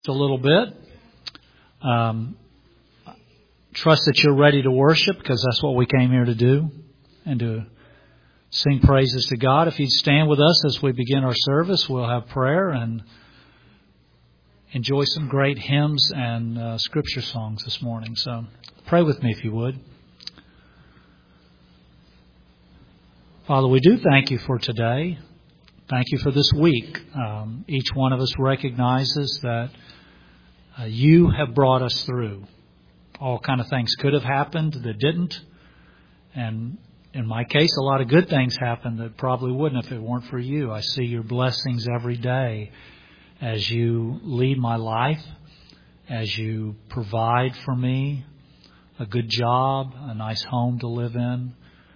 A little bit. Trust that you're ready to worship, because that's what we came here to do, and to sing praises to God. If you'd stand with us as we begin our service, we'll have prayer and enjoy some great hymns and scripture songs this morning. So pray with me if you would. Father, we do thank you for today. Thank you for this week. Each one of us recognizes that you have brought us through. All kind of things could have happened that didn't. And in my case, a lot of good things happened that probably wouldn't if it weren't for you. I see your blessings every day as you lead my life, as you provide for me a good job, a nice home to live in.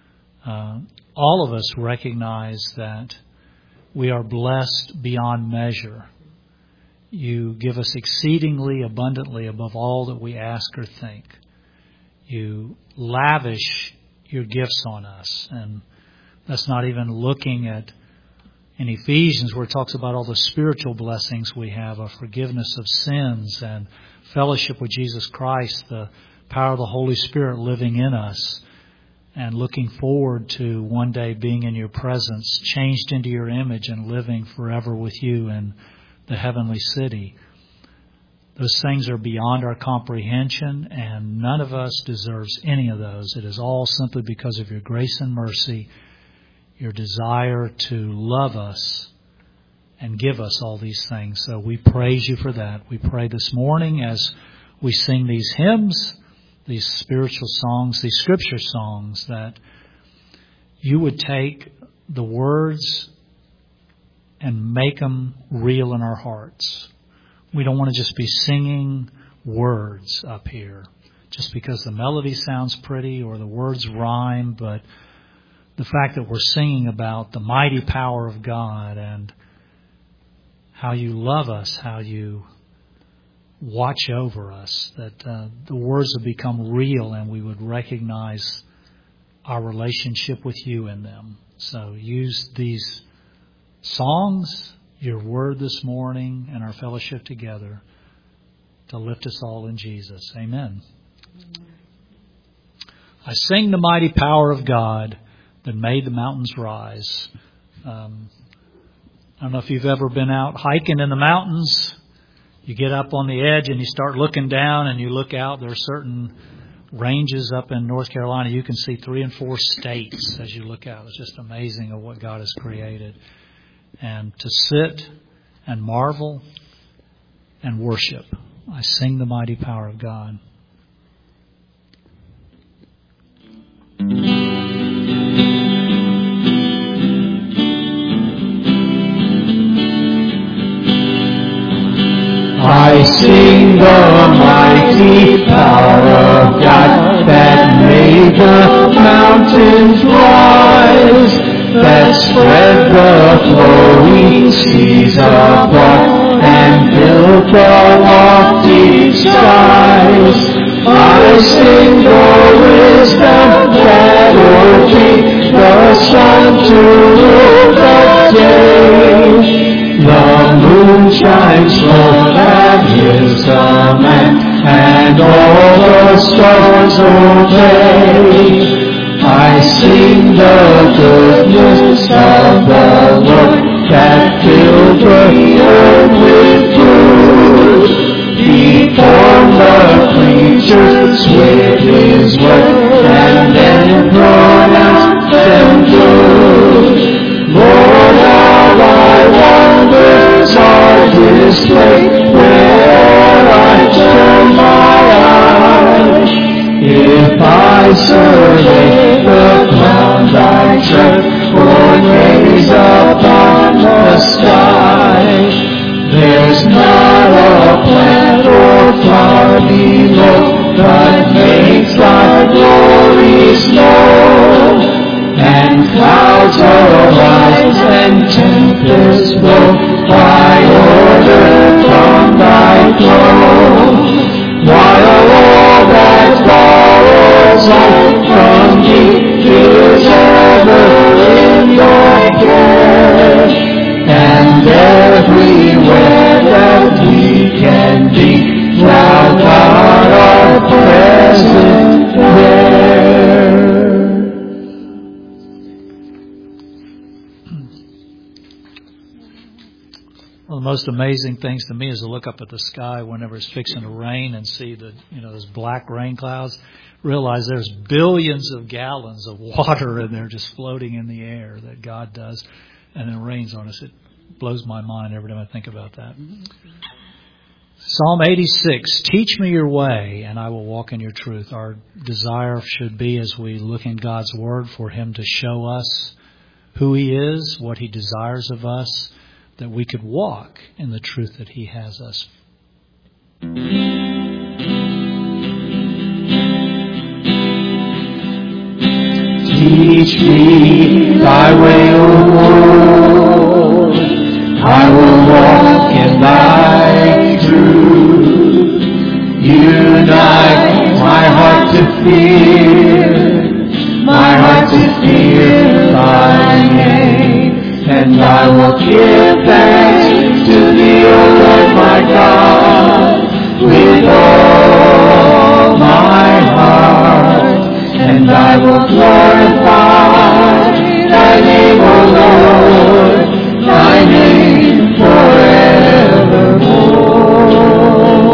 All of us recognize that we are blessed beyond measure. You give us exceedingly abundantly above all that we ask or think. You lavish your gifts on us. And that's not even looking at in Ephesians, where it talks about all the spiritual blessings we have, of forgiveness of sins and fellowship with Jesus Christ, the power of the Holy Spirit living in us, and looking forward to one day being in your presence, changed into your image and living forever with you in the heavenly city. Those things are beyond our comprehension, and none of us deserves any of those. It is all simply because of your grace and mercy, your desire to love us and give us all these things. So we praise you for that. We pray this morning as we sing these hymns, these spiritual songs, these scripture songs, that you would take the words and make them real in our hearts. We don't want to just be singing words up here just because the melody sounds pretty or the words rhyme, but the fact that we're singing about the mighty power of God and how you love us, how you watch over us, that the words would become real and we would recognize our relationship with you in them. So use these songs, your word this morning, and our fellowship together to lift us all in Jesus. Amen. I sing the mighty power of God that made the mountains rise. I don't know if you've ever been out hiking in the mountains. You get up on the edge and you start looking down and you look out. There are certain ranges up in North Carolina. You can see 3 and 4 states as you look out. It's just amazing of what God has created. And to sit and marvel and worship. I sing the mighty power of God. I sing the mighty power of God that made the mountains rise, that spread the flowing seas abroad and filled the lofty skies. I sing the wisdom that ordained the sun to rule the day. The moon shines forth at His command, and all the stars obey. I sing the goodness of the Lord that filled the earth with food. He formed the creatures with His word, and then pronounced them good. Lord, how thy wonders are displayed where I turn my eyes. If I survey the clouds I tread, or gaze upon the sky, there's not a plant or flower below that makes thy God art present there. One of the most amazing things to me is to look up at the sky whenever it's fixing to rain and see the, those black rain clouds. Realize there's billions of gallons of water and they're just floating in the air that God does, and then rains on us. It blows my mind every time I think about that. Psalm 86, teach me your way and I will walk in your truth. Our desire should be, as we look in God's Word, for Him to show us who He is, what He desires of us, that we could walk in the truth that He has us. Teach me thy way, O Lord. I will walk in thy truth. Unite my heart to fear thy name. And I will give thanks to thee, O Lord my God, with all my heart. And I will glorify thy name, O Lord, thy name forevermore.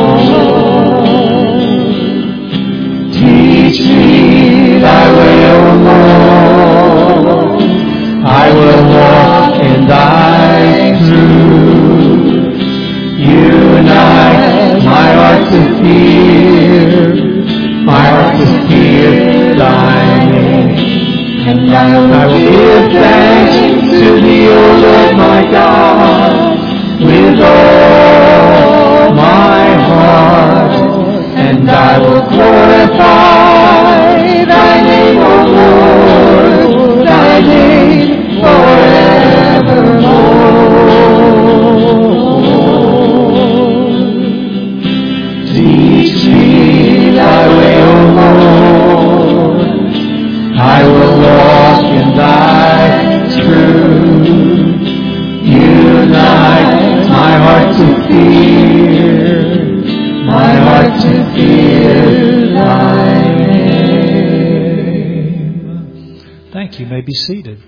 Teach me thy way, O Lord. I will walk in thy truth. Unite my heart to fear thy name. And I will give thanks to thee, O Lord my God, with all my heart. And I will glorify thy name, O Lord, thy name forevermore. Teach me thy way, O Lord. I will walk in thy truth. Unite my heart to fear thy name. Thank you. You may be seated.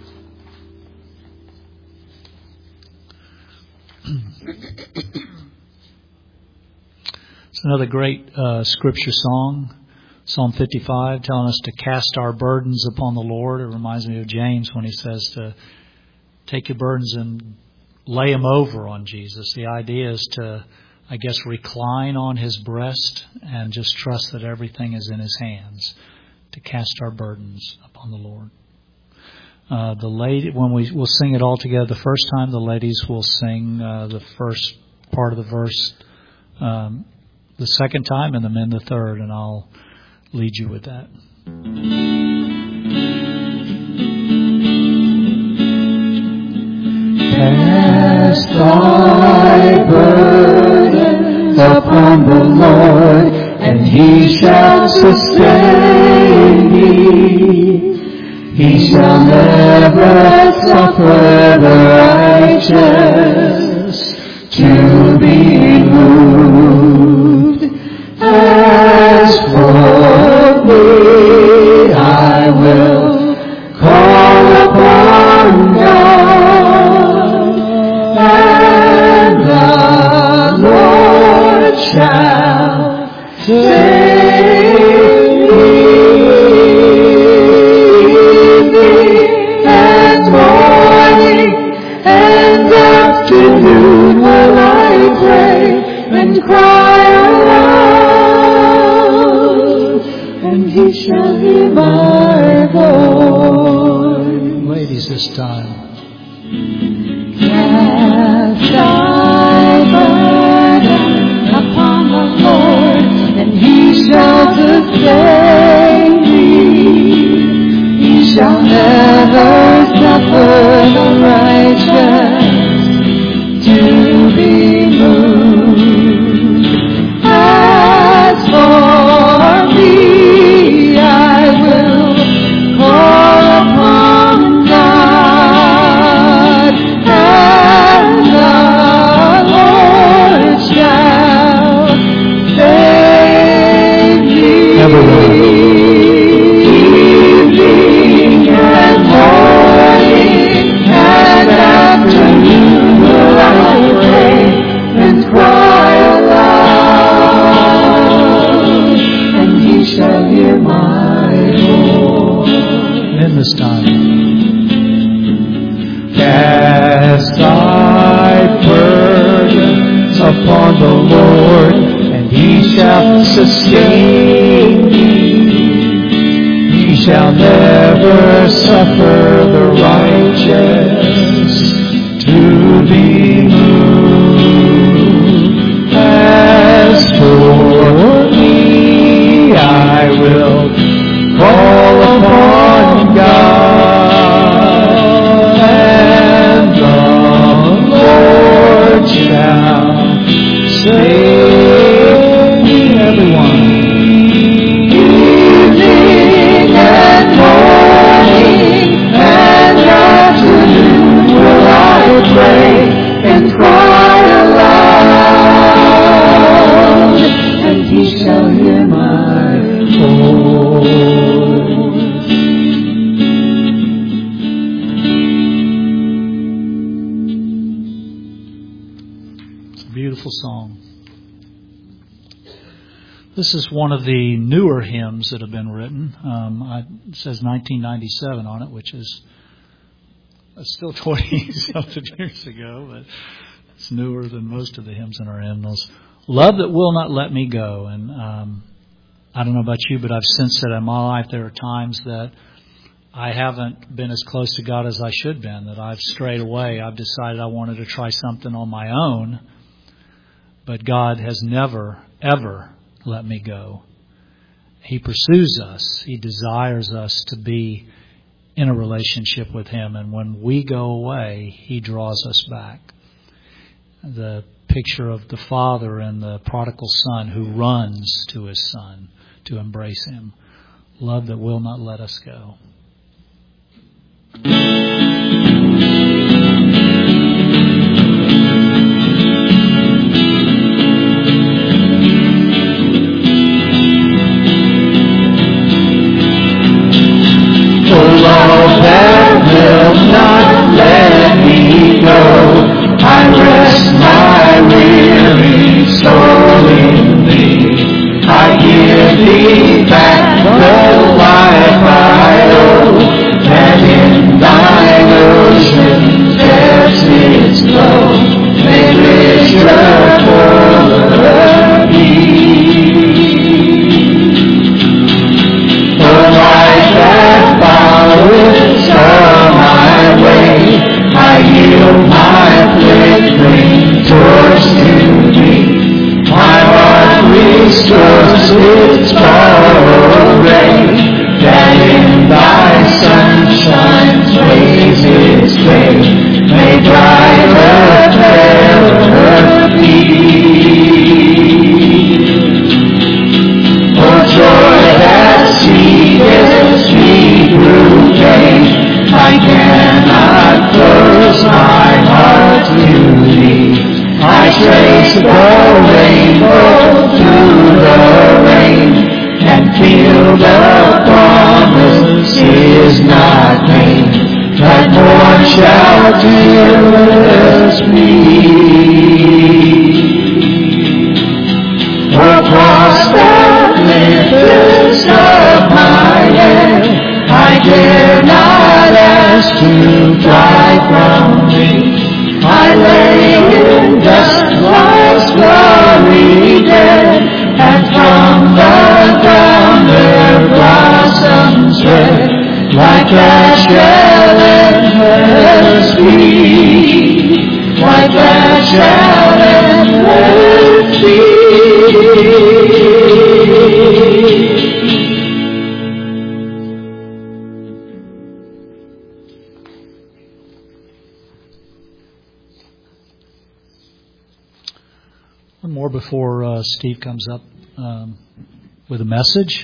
It's another great scripture song, Psalm 55, telling us to cast our burdens upon the Lord. It reminds me of James when he says to take your burdens and lay them over on Jesus. The idea is to, recline on His breast and just trust that everything is in His hands, to cast our burdens upon the Lord. When we'll sing it all together the first time, the ladies will sing the first part of the verse the second time, and the men the third, and I'll lead you with that. Cast thy burdens upon the Lord, and He shall sustain thee. He shall never suffer the righteous to be moved. As for me, I will call upon God, and the Lord shall save me. And morning and afternoon will I pray and cry aloud, and He shall hear my voice. Ladies, this time. Cast thy burden upon the Lord, and He shall sustain thee. He shall never suffer the righteous to be moved. As for me, I will call upon God, Lord, and He shall sustain thee. He shall never suffer the righteous to be moved. As for me, I will call upon God, and the Lord shall save me. Everyone. Evening and morning and afternoon will I pray and cry aloud, and He shall hear my voice. It's a beautiful song. This is one of the newer hymns that have been written. It says 1997 on it, which is still 20-something years ago, but it's newer than most of the hymns in our hymnals. Love that will not let me go. And I don't know about you, but I've sensed that in my life there are times that I haven't been as close to God as I should have been, that I've strayed away. I've decided I wanted to try something on my own, but God has never, ever let me go. He pursues us. He desires us to be in a relationship with Him. And when we go away, He draws us back. The picture of the father and the prodigal son who runs to his son to embrace him. Love that will not let us go. Love that will not let me go. I rest my weary soul in Thee. I give Thee back the life I owe, that in Thine ocean depths its flow may richer, fuller be. For life that followeth on my way, I yield my flickering torch to Thee. My heart restores its borrowed ray, that in Thy sunshine's blaze its day may brighter, fairer be. Oh, joy that seeketh me through pain, I cannot close my heart to Thee. I trace the rainbow through the rain, and feel the promise is not vain, that morn shall dearest me. O cross that liftest up my head, I dare not ask to fly from Thee. I lay in dust life's glory dead, and from the ground there blossoms red, like that shall endless be, like that shall endless be. One more before Steve comes up with a message.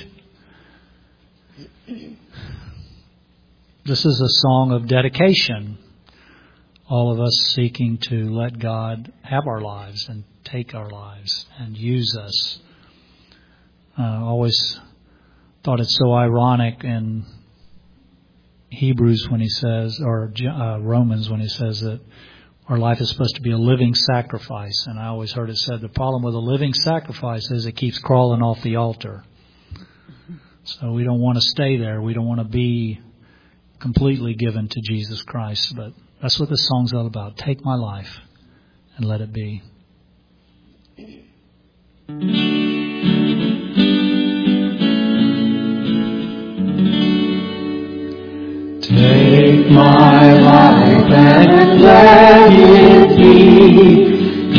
This is a song of dedication. All of us seeking to let God have our lives and take our lives and use us. I always thought it's so ironic in Hebrews when he says, or Romans when he says that our life is supposed to be a living sacrifice. And I always heard it said the problem with a living sacrifice is it keeps crawling off the altar. So we don't want to stay there. We don't want to be completely given to Jesus Christ. But that's what this song's all about. Take my life and let it be. Take my life and let it be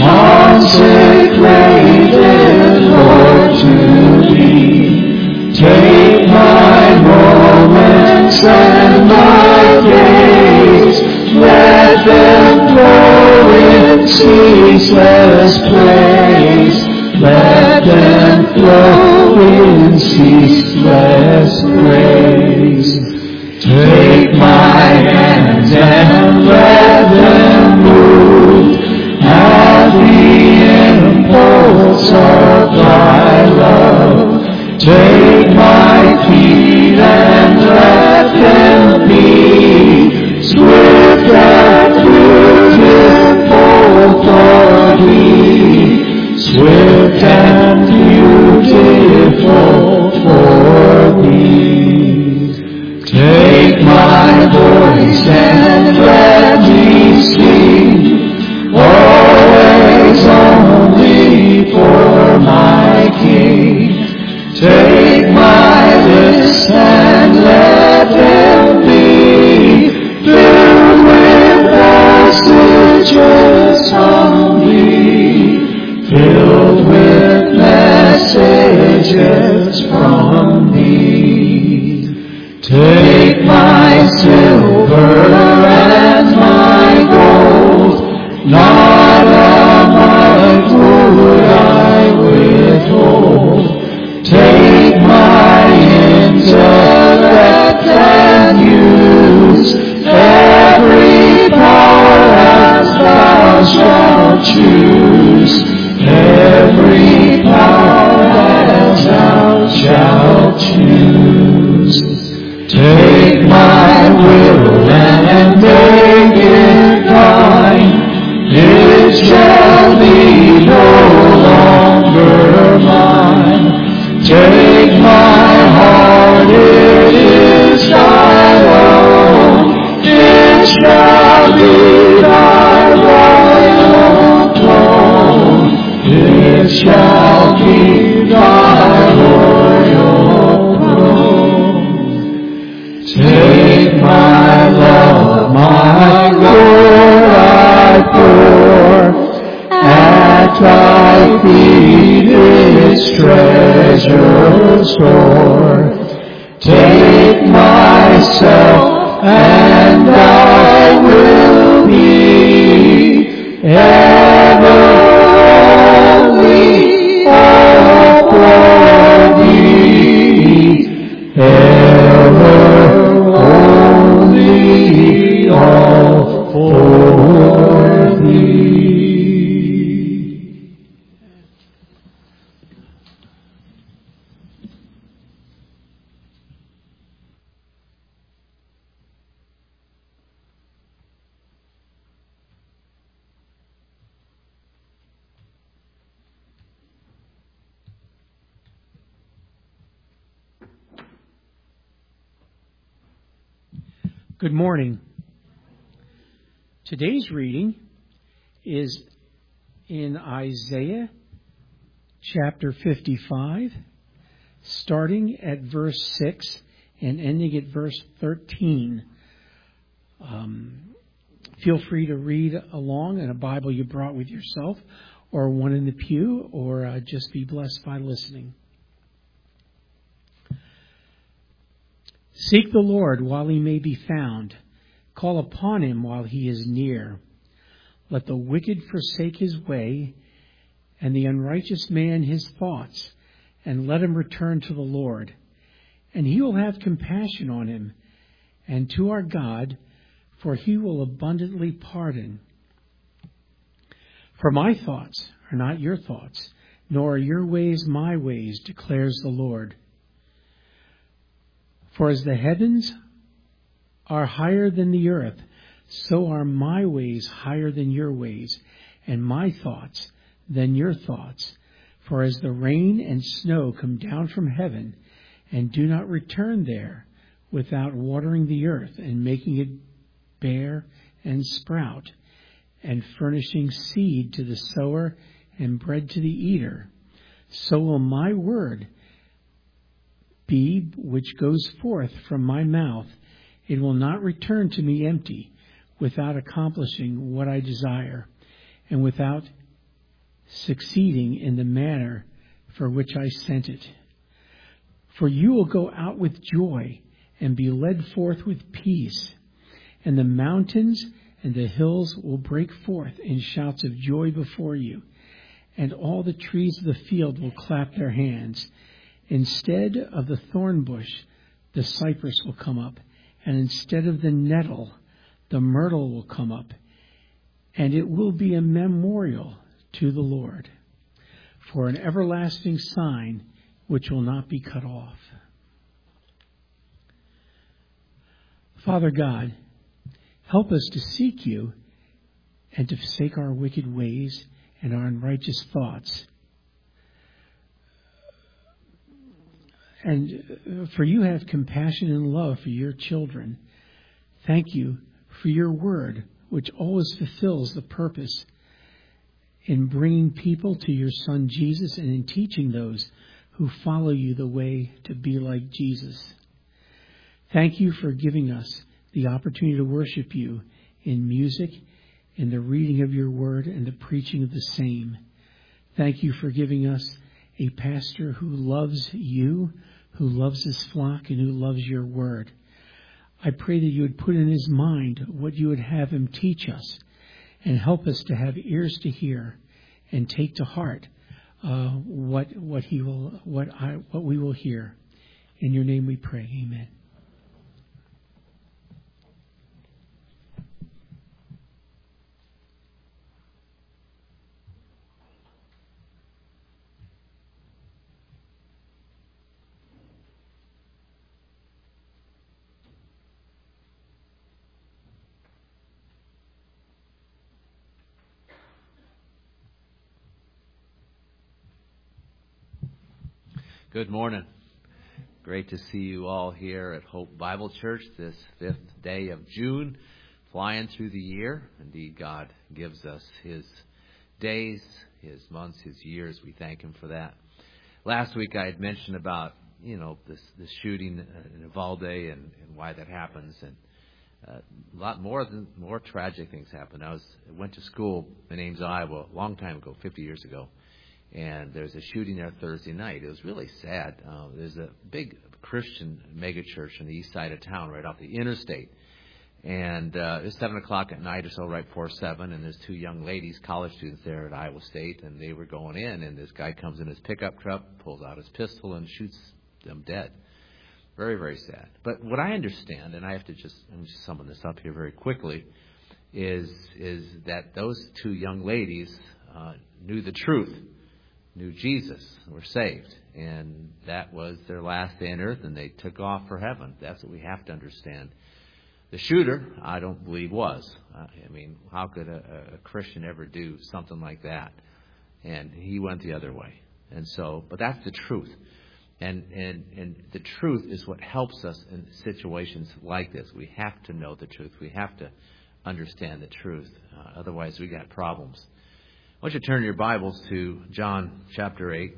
consecrated, Lord, to Thee. Take my moments and my days, let them flow in ceaseless praise. Let them flow in ceaseless praise. Take my hands and let them move at the impulse of Thy love. Take my feet and let them be swift and beautiful for Thee. Swift and beautiful for Thee. Take my voice and let me sing, always only for my King. Take my lips and let them be filled with passages from Thee. Filled with messages from Thee. Take my silver and my gold, not a mite would I withhold. Take my intellect and use every power as Thou shalt choose. Every power as Thou shalt choose. Take my will and make it Thine. It shall be no longer mine. Take my heart, it is Thy own. It shall be Thy royal throne. It shall be Thy royal throne. Take my love, my Lord, I pour at Thy feet its treasure store. Take myself and I will be ever all for Thee, ever only all for Thee. Good morning. Today's reading is in Isaiah chapter 55, starting at verse 6 and ending at verse 13. Feel free to read along in a Bible you brought with yourself or one in the pew, or just be blessed by listening. Seek the Lord while He may be found. Call upon Him while He is near. Let the wicked forsake his way, and the unrighteous man his thoughts, and let him return to the Lord. And He will have compassion on him, and to our God, for He will abundantly pardon. For my thoughts are not your thoughts, nor are your ways my ways, declares the Lord. For as the heavens are higher than the earth, so are my ways higher than your ways, and my thoughts than your thoughts. For as the rain and snow come down from heaven, and do not return there without watering the earth and making it bear and sprout, and furnishing seed to the sower and bread to the eater, so will my word be which goes forth from my mouth. It will not return to me empty, without accomplishing what I desire, and without succeeding in the manner for which I sent it. For you will go out with joy and be led forth with peace, and the mountains and the hills will break forth in shouts of joy before you, and all the trees of the field will clap their hands. Instead of the thorn bush, the cypress will come up, and instead of the nettle, the myrtle will come up, and it will be a memorial to the Lord, for an everlasting sign which will not be cut off. Father God, help us to seek you and to forsake our wicked ways and our unrighteous thoughts. And for you have compassion and love for your children. Thank you for your word, which always fulfills the purpose in bringing people to your Son Jesus and in teaching those who follow you the way to be like Jesus. Thank you for giving us the opportunity to worship you in music, in the reading of your word, and the preaching of the same. Thank you for giving us a pastor who loves you, who loves his flock, and who loves your word. I pray that you would put in his mind what you would have him teach us, and help us to have ears to hear and take to heart what we will hear. In your name we pray. Amen. Good morning. Great to see you all here at Hope Bible Church this 5th day of June, flying through the year. Indeed, God gives us His days, His months, His years. We thank Him for that. Last week I had mentioned about, this shooting in Uvalde and why that happens, and a lot more tragic things happen. I went to school in Ames, Iowa, a long time ago, 50 years ago. And there's a shooting there Thursday night. It was really sad. There's a big Christian megachurch on the east side of town, right off the interstate. And it was 7 o'clock at night or so, right before 7. And there's two young ladies, college students there at Iowa State, and they were going in. And this guy comes in his pickup truck, pulls out his pistol, and shoots them dead. Very, very sad. But what I understand, and I'm just summing this up here very quickly, is that those two young ladies knew the truth. Knew Jesus, were saved, and that was their last day on earth, and they took off for heaven. That's what we have to understand. The shooter, I don't believe, was. How could a Christian ever do something like that? And he went the other way. And so, but that's the truth. And the truth is what helps us in situations like this. We have to know the truth. We have to understand the truth. Otherwise, we got problems. I want you to turn your Bibles to John chapter 8.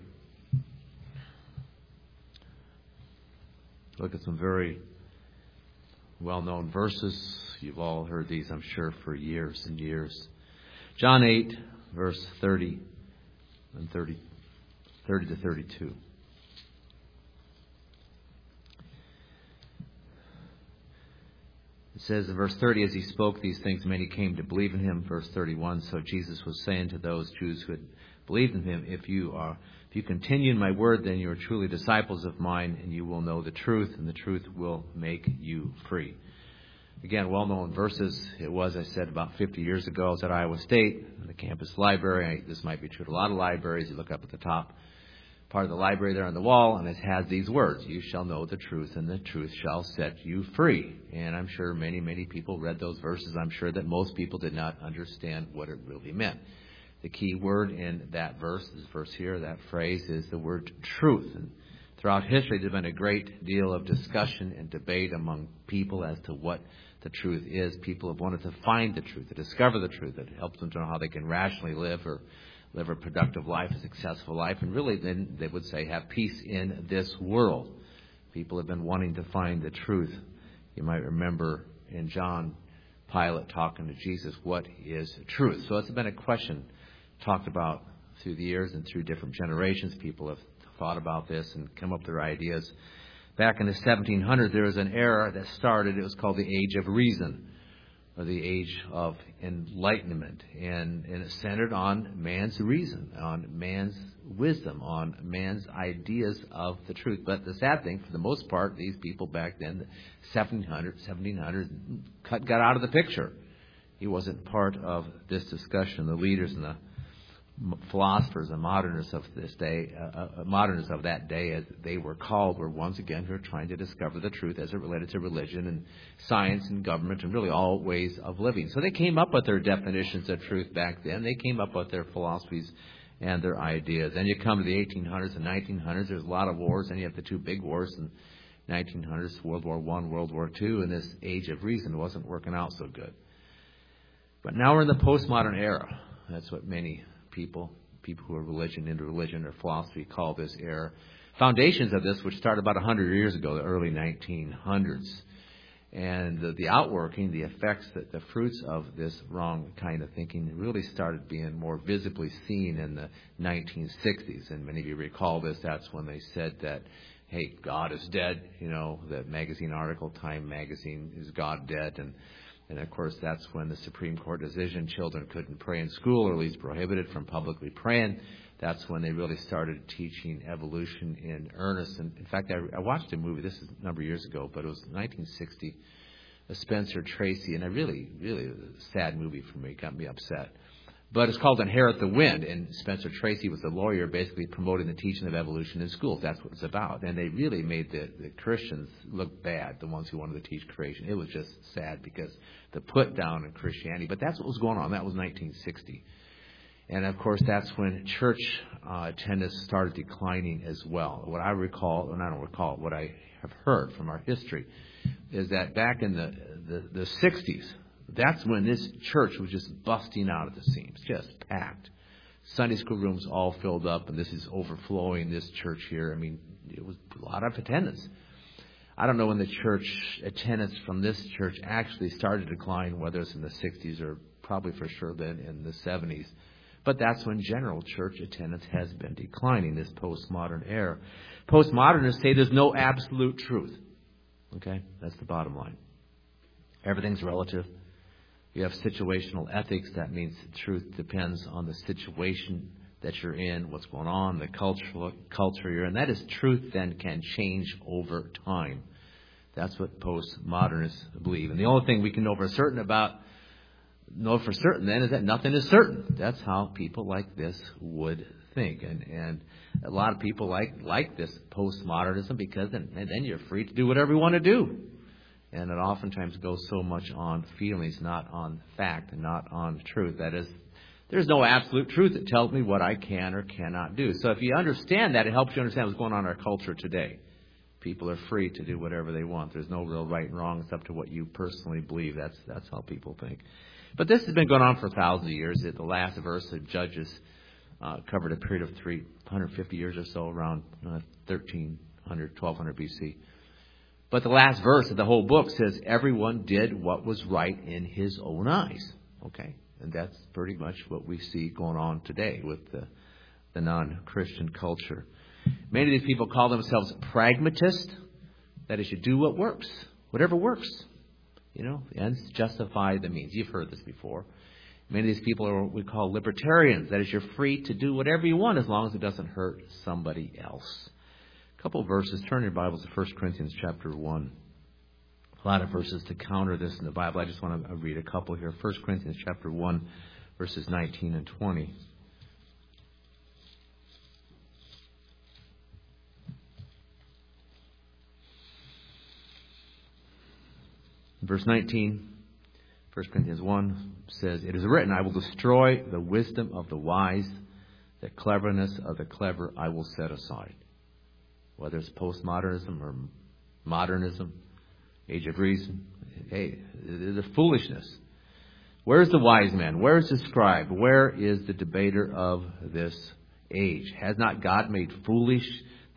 Look at some very well-known verses. You've all heard these, I'm sure, for years and years. John 8, verse 30 and 30 to 32. It says in verse 30, as he spoke these things, many came to believe in him. Verse 31, so Jesus was saying to those Jews who had believed in him, if you continue in my word, then you are truly disciples of mine, and you will know the truth, and the truth will make you free. Again, well-known verses. It was, I said, about 50 years ago. I was at Iowa State, in the campus library. This might be true to a lot of libraries. You look up at the top part of the library there on the wall, and it has these words, you shall know the truth, and the truth shall set you free. And I'm sure many, many people read those verses. I'm sure that most people did not understand what it really meant. The key word in that verse, this verse here, that phrase, is the word truth. And throughout history, there's been a great deal of discussion and debate among people as to what the truth is. People have wanted to find the truth, to discover the truth. It helps them to know how they can rationally live or live a productive life, a successful life, and really then they would say have peace in this world. People have been wanting to find the truth You might remember in John, Pilate talking to Jesus, what is truth? So it's been a question talked about through the years and through different generations. People have thought about this and come up with their ideas. Back in the 1700s, there was an era that started. It was called the Age of Reason, or the Age of Enlightenment. And it centered on man's reason, on man's wisdom, on man's ideas of the truth. But the sad thing, for the most part, these people back then, the 1700s, got out of the picture. He wasn't part of this discussion. The leaders and the philosophers and modernists of this day, modernists of that day, as they were called, were ones again who are trying to discover the truth as it related to religion and science and government and really all ways of living. So they came up with their definitions of truth back then. They came up with their philosophies and their ideas. And you come to the 1800s and 1900s, there's a lot of wars, and you have the two big wars in 1900s, World War I, World War II, and this Age of Reason wasn't working out so good. But now we're in the postmodern era. That's what many people who are into religion or philosophy call this era. Foundations of this, which started about 100 years ago, the early 1900s. And the outworking, the effects, the fruits of this wrong kind of thinking really started being more visibly seen in the 1960s. And many of you recall this. That's when they said that, hey, God is dead. The magazine article, Time magazine, is God dead? And of course, that's when the Supreme Court decision, children couldn't pray in school, or at least prohibited from publicly praying. That's when they really started teaching evolution in earnest. And in fact, I watched a movie, this is a number of years ago, but it was 1960, Spencer Tracy, and a really, really sad movie for me, got me upset. But it's called Inherit the Wind, and Spencer Tracy was a lawyer basically promoting the teaching of evolution in schools. That's what it's about. And they really made the Christians look bad, the ones who wanted to teach creation. It was just sad because the put down in Christianity. But that's what was going on. That was 1960. And, of course, that's when church attendance started declining as well. What I recall, and I don't recall, what I have heard from our history is that back in the 60s, that's when this church was just busting out at the seams, just packed. Sunday school rooms all filled up, and this is overflowing this church here. I mean, it was a lot of attendance. I don't know when the church attendance from this church actually started to decline, whether it's in the 60s or probably for sure then in the 70s. But that's when general church attendance has been declining, this postmodern era. Postmodernists say there's no absolute truth. Okay? That's the bottom line. Everything's relative. You have situational ethics. That means truth depends on the situation that you're in, what's going on, the culture you're in. That is, truth then can change over time. That's what postmodernists believe. And the only thing we can know for certain then is that nothing is certain. That's how people like this would think. And a lot of people like this postmodernism because then you're free to do whatever you want to do. And it oftentimes goes so much on feelings, not on fact, and not on truth. That is, there's no absolute truth that tells me what I can or cannot do. So if you understand that, it helps you understand what's going on in our culture today. People are free to do whatever they want. There's no real right and wrong. It's up to what you personally believe. That's how people think. But this has been going on for thousands of years. The last verse of Judges covered a period of 350 years or so, around 1200 BC. But the last verse of the whole book says everyone did what was right in his own eyes. Okay? And that's pretty much what we see going on today with the non-Christian culture. Many of these people call themselves pragmatists. That is, you do what works, whatever works. The ends justify the means. You've heard this before. Many of these people are what we call libertarians. That is, you're free to do whatever you want as long as it doesn't hurt somebody else. A couple of verses. Turn your Bibles to 1 Corinthians chapter 1. A lot of verses to counter this in the Bible. I just want to read a couple here. 1 Corinthians chapter 1, verses 19 and 20. Verse 19, 1 Corinthians 1 says, "It is written, I will destroy the wisdom of the wise, the cleverness of the clever I will set aside." Whether it's postmodernism or modernism, Age of Reason, hey, the foolishness. Where is the wise man? Where is the scribe? Where is the debater of this age? Has not God made foolish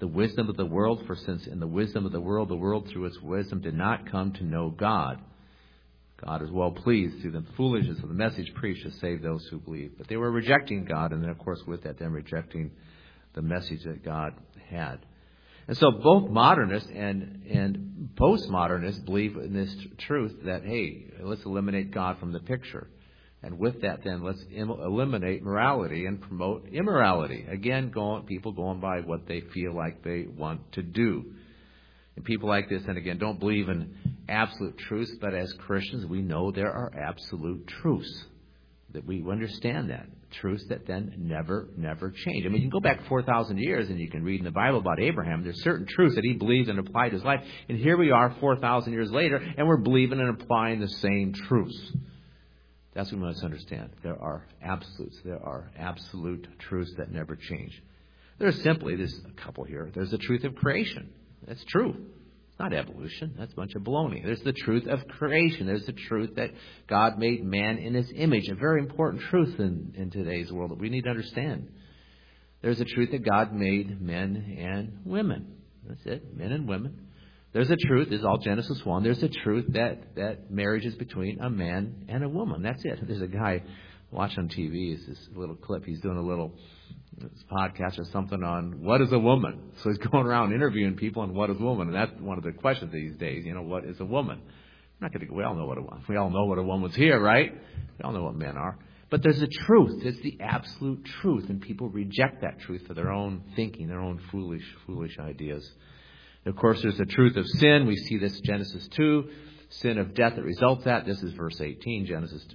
the wisdom of the world, for since in the wisdom of the world through its wisdom did not come to know God. God is well pleased through the foolishness of the message preached to save those who believe. But they were rejecting God, and then, of course, with that, them rejecting the message that God had. And so both modernists and postmodernists believe in this truth that, hey, let's eliminate God from the picture. And with that, then, let's eliminate morality and promote immorality. Again, people going by what they feel like they want to do. And people like this, and again, don't believe in absolute truths, but as Christians, we know there are absolute truths. That we understand that. Truths that then never change. I mean, you can go back 4,000 years and you can read in the Bible about Abraham. There's certain truths that he believed and applied to his life. And here we are 4,000 years later, and we're believing and applying the same truths. That's what we must understand. There are absolutes. There are absolute truths that never change. There's a couple here. There's the truth of creation. That's true. It's not evolution. That's a bunch of baloney. There's the truth of creation. There's the truth that God made man in his image. A very important truth in today's world that we need to understand. There's the truth that God made men and women. That's it. Men and women. There's a truth. This is all Genesis 1. There's a truth that marriage is between a man and a woman. That's it. There's a guy watch on TV. It's this little clip. He's doing a little podcast or something on what is a woman. So he's going around interviewing people on what is a woman. And that's one of the questions these days. What is a woman? We all know what a woman. We all know what a woman's here, right? We all know what men are. But there's a truth. It's the absolute truth. And people reject that truth for their own thinking, their own foolish ideas. Of course, there's the truth of sin. We see this in Genesis 2. Sin of death that results that. This is verse 18, Genesis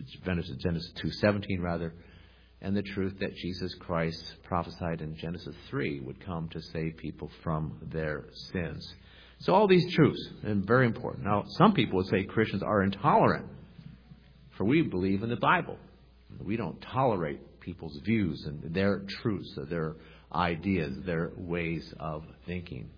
2:17 rather. And the truth that Jesus Christ prophesied in Genesis 3 would come to save people from their sins. So all these truths, and very important. Now, some people would say Christians are intolerant, for we believe in the Bible. We don't tolerate people's views and their truths, their ideas, their ways of thinking.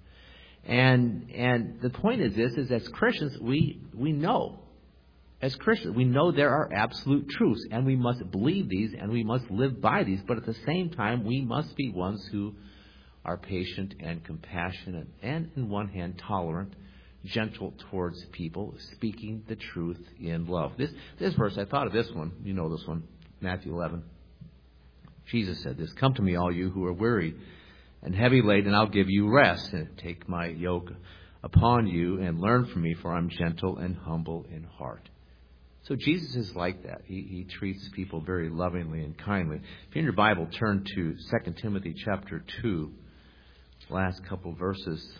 And the point is this, is as Christians, we know. As Christians, we know there are absolute truths, and we must believe these, and we must live by these. But at the same time, we must be ones who are patient and compassionate, and in one hand, tolerant, gentle towards people, speaking the truth in love. This verse, I thought of this one. You know this one, Matthew 11. Jesus said this, "Come to me, all you who are weary and heavy laden, and I'll give you rest. And take my yoke upon you and learn from me, for I'm gentle and humble in heart." So Jesus is like that. He treats people very lovingly and kindly. If you're in your Bible, turn to 2 Timothy chapter 2, last couple verses.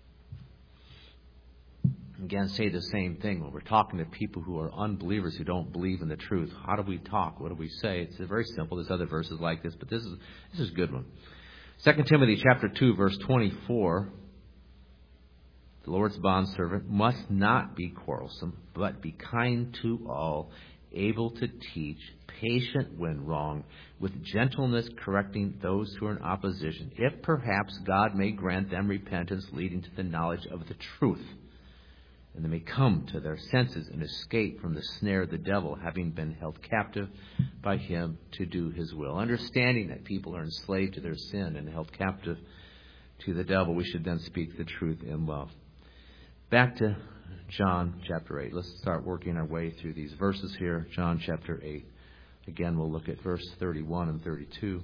Again, say the same thing when we're talking to people who are unbelievers who don't believe in the truth. How do we talk? What do we say? It's very simple. There's other verses like this, but this is a good one. 2 Timothy chapter 2, verse 24. The Lord's bondservant must not be quarrelsome, but be kind to all, able to teach, patient when wrong, with gentleness correcting those who are in opposition, if perhaps God may grant them repentance leading to the knowledge of the truth, and they may come to their senses and escape from the snare of the devil, having been held captive by him to do his will. Understanding that people are enslaved to their sin and held captive to the devil, we should then speak the truth in love. Back to John chapter 8. Let's start working our way through these verses here. John chapter 8. Again, we'll look at verse 31 and 32.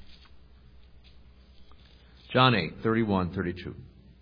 John 8, 31, 32.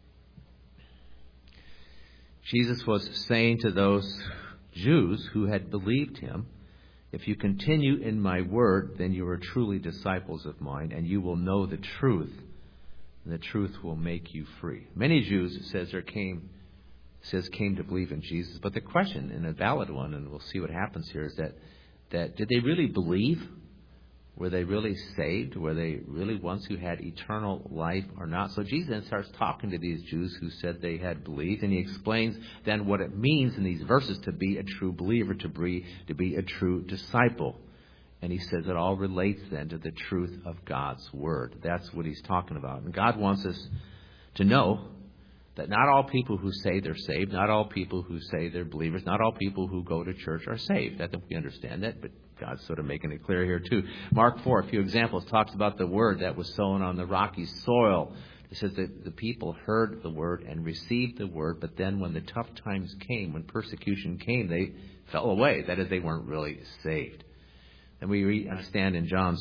Jesus was saying to those Jews who had believed him, "If you continue in my word, then you are truly disciples of mine, and you will know the truth, and the truth will make you free." Many Jews, it says, came to believe in Jesus. But the question, and a valid one, and we'll see what happens here, is that did they really believe? Were they really saved? Were they really ones who had eternal life or not? So Jesus then starts talking to these Jews who said they had believed, and he explains then what it means in these verses to be a true believer, to be a true disciple. And he says it all relates then to the truth of God's word. That's what he's talking about. And God wants us to know that not all people who say they're saved, not all people who say they're believers, not all people who go to church are saved. I think we understand that, but God's sort of making it clear here too. Mark 4, a few examples, talks about the word that was sown on the rocky soil. It says that the people heard the word and received the word, but then when the tough times came, when persecution came, they fell away. That is, they weren't really saved. And we understand in John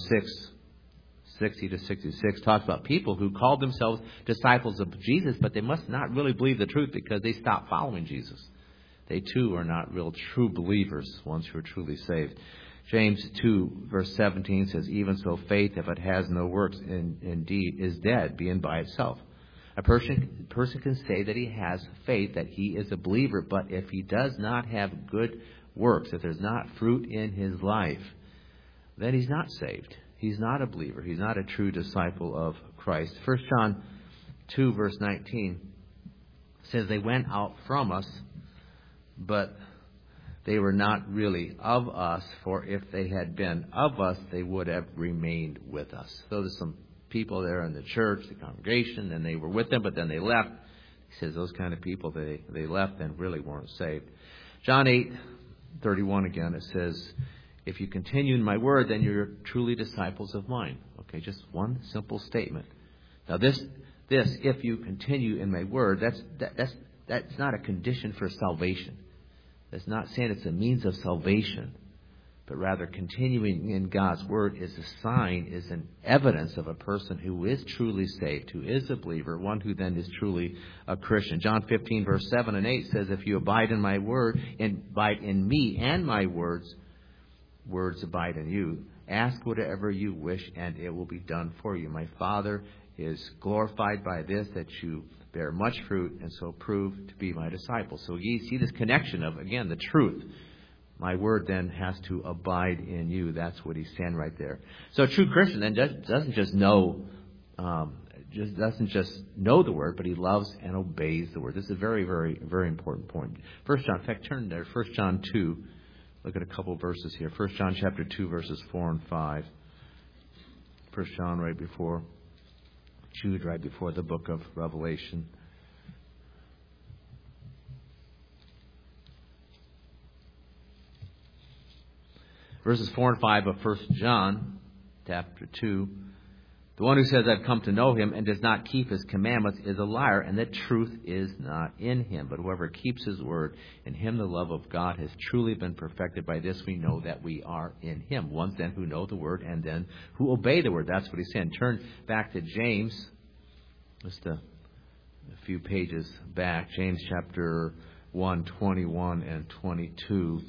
6:60-66, talks about people who called themselves disciples of Jesus, but they must not really believe the truth because they stopped following Jesus. They too are not real true believers, ones who are truly saved. James 2, verse 17 says, even so faith, if it has no works, indeed is dead, being by itself. A person can say that he has faith, that he is a believer, but if he does not have good works, if there's not fruit in his life, then he's not saved. He's not a believer. He's not a true disciple of Christ. 1 John 2, verse 19 says, they went out from us, but they were not really of us, for if they had been of us, they would have remained with us. So there's some people there in the church, the congregation, and they were with them, but then they left. He says those kind of people, they left and really weren't saved. John 8:31 again, it says, if you continue in my word, then you're truly disciples of mine. Okay, just one simple statement. Now this, if you continue in my word, that's not a condition for salvation. That's not saying it's a means of salvation, but rather continuing in God's word is a sign, is an evidence of a person who is truly saved, who is a believer, one who then is truly a Christian. John 15, verse 7 and 8 says, if you abide in my word, and abide in me and my words abide in you. Ask whatever you wish, and it will be done for you. My Father is glorified by this, that you bear much fruit, and so prove to be my disciples. So you see this connection of, again, the truth. My word then has to abide in you. That's what he's saying right there. So a true Christian then doesn't just know the word, but he loves and obeys the word. This is a very, very, very important point. 1 John, in fact, turn there. 1 John 2. Look at a couple of verses here. 1 John chapter 2, verses 4 and 5. 1 John right before Jude, right before the book of Revelation. Verses 4 and 5 of 1 John chapter 2. The one who says, I've come to know him, and does not keep his commandments is a liar, and the truth is not in him. But whoever keeps his word, in him the love of God has truly been perfected. By this we know that we are in him. Ones then who know the word, and then who obey the word. That's what he's saying. Turn back to James, just a few pages back. James chapter 1, 21 and 22.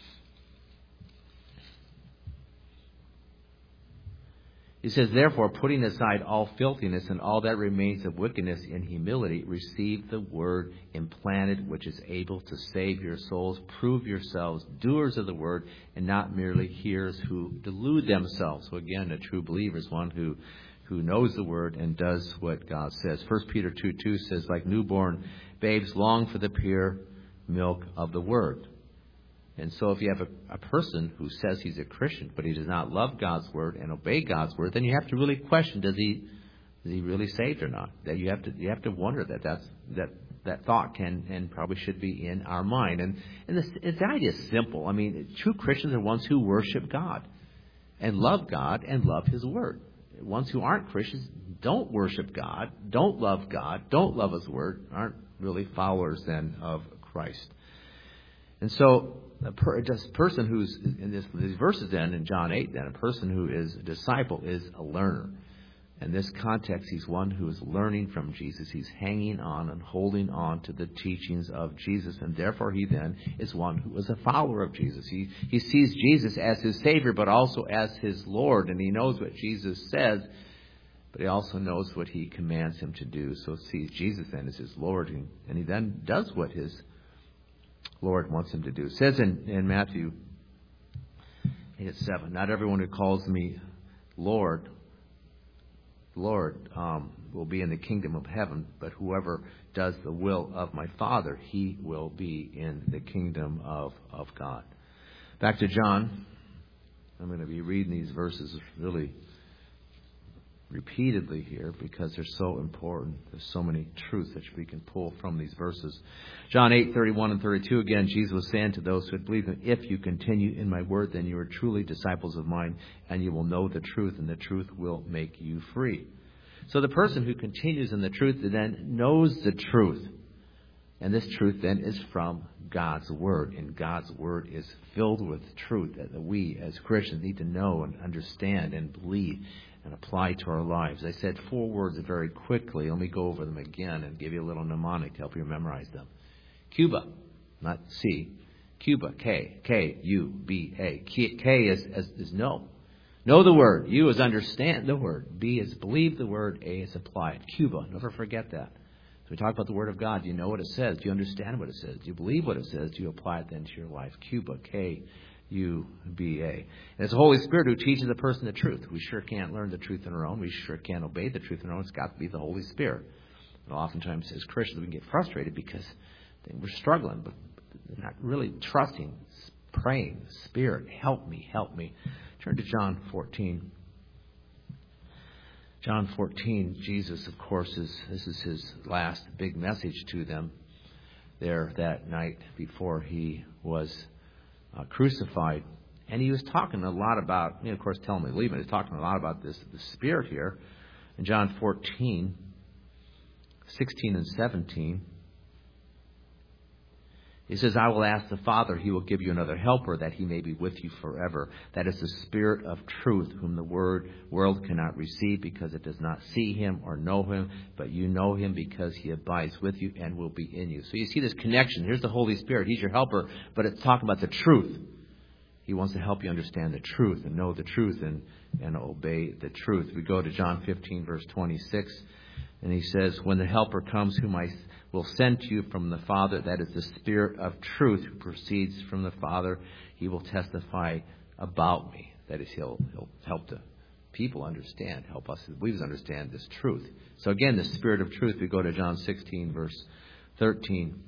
He says, therefore, putting aside all filthiness and all that remains of wickedness in humility, receive the word implanted, which is able to save your souls. Prove yourselves doers of the word, and not merely hearers who delude themselves. So again, a true believer is one who knows the word and does what God says. 1 Peter 2:2 says, like newborn babes, long for the pure milk of the word. And so if you have a person who says he's a Christian, but he does not love God's word and obey God's word, then you have to really question, is he really saved or not? That you have to wonder that thought can and probably should be in our mind. And the idea is simple. I mean, true Christians are ones who worship God and love his word. Ones who aren't Christians don't worship God, don't love his word, aren't really followers then of Christ. And so a person who's in these verses then in John 8, then a person who is a disciple is a learner. In this context, he's one who is learning from Jesus. He's hanging on and holding on to the teachings of Jesus, and therefore he then is one who is a follower of Jesus. He sees Jesus as his Savior, but also as his Lord, and he knows what Jesus says, but he also knows what he commands him to do. So sees Jesus then as his Lord, and he then does what his Lord wants him to do. It says in Matthew 8:7, not everyone who calls me Lord, will be in the kingdom of heaven, but whoever does the will of my Father, he will be in the kingdom of God. Back to John. I'm going to be reading these verses really repeatedly here because they're so important. There's so many truths that we can pull from these verses. John 8:31 and 32, again, Jesus was saying to those who had believed him, if you continue in my word, then you are truly disciples of mine, and you will know the truth, and the truth will make you free. So the person who continues in the truth then knows the truth. And this truth then is from God's Word. And God's Word is filled with truth that we as Christians need to know and understand and believe and apply to our lives. I said 4 words very quickly. Let me go over them again and give you a little mnemonic to help you memorize them. Cuba, not C. Cuba, K. K-U-B-A. K is know. Know the word. U is understand the word. B is believe the word. A is apply it. Cuba, never forget that. So we talk about the Word of God. Do you know what it says? Do you understand what it says? Do you believe what it says? Do you apply it then to your life? Cuba, K-U-B-A. And it's the Holy Spirit who teaches a person the truth. We sure can't learn the truth on our own. We sure can't obey the truth on our own. It's got to be the Holy Spirit. And oftentimes as Christians we can get frustrated because we're struggling, but not really trusting, praying, Spirit, help me. Turn to John 14. John 14, Jesus, of course, this is his last big message to them there that night before he was crucified. And he was talking a lot about, of course, telling me to leave, but he's talking a lot about the Spirit here. In John 14, 16 and 17, he says, I will ask the Father, he will give you another helper, that he may be with you forever. That is the Spirit of truth, whom the world cannot receive, because it does not see him or know him. But you know him, because he abides with you and will be in you. So you see this connection. Here's the Holy Spirit. He's your helper, but it's talking about the truth. He wants to help you understand the truth and know the truth and obey the truth. We go to John 15, verse 26. And he says, when the helper comes, whom I will send to you from the Father, that is the Spirit of truth who proceeds from the Father, he will testify about me. That is, he'll help the people understand, help us as believers understand this truth. So again, the Spirit of truth, we go to John 16, verse 13.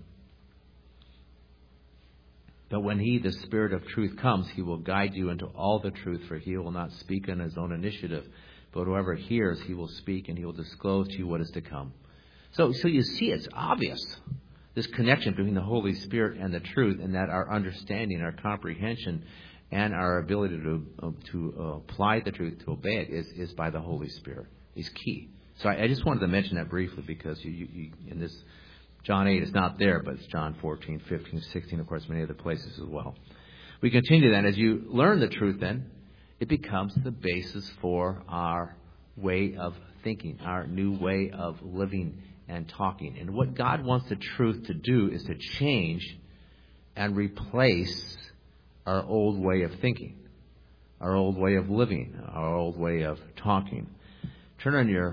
But when he, the Spirit of truth, comes, he will guide you into all the truth, for he will not speak on his own initiative. But whoever hears, he will speak, and he will disclose to you what is to come. So you see, it's obvious, this connection between the Holy Spirit and the truth, and that our understanding, our comprehension, and our ability to apply the truth, to obey it, is by the Holy Spirit. Is key. So I just wanted to mention that briefly, because you in this John 8, it's not there, but it's John 14, 15, 16, of course, many other places as well. We continue then. As you learn the truth then, it becomes the basis for our way of thinking, our new way of living and talking. And what God wants the truth to do is to change and replace our old way of thinking, our old way of living, our old way of talking. Turn on your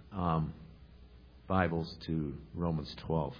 Bibles to Romans 12.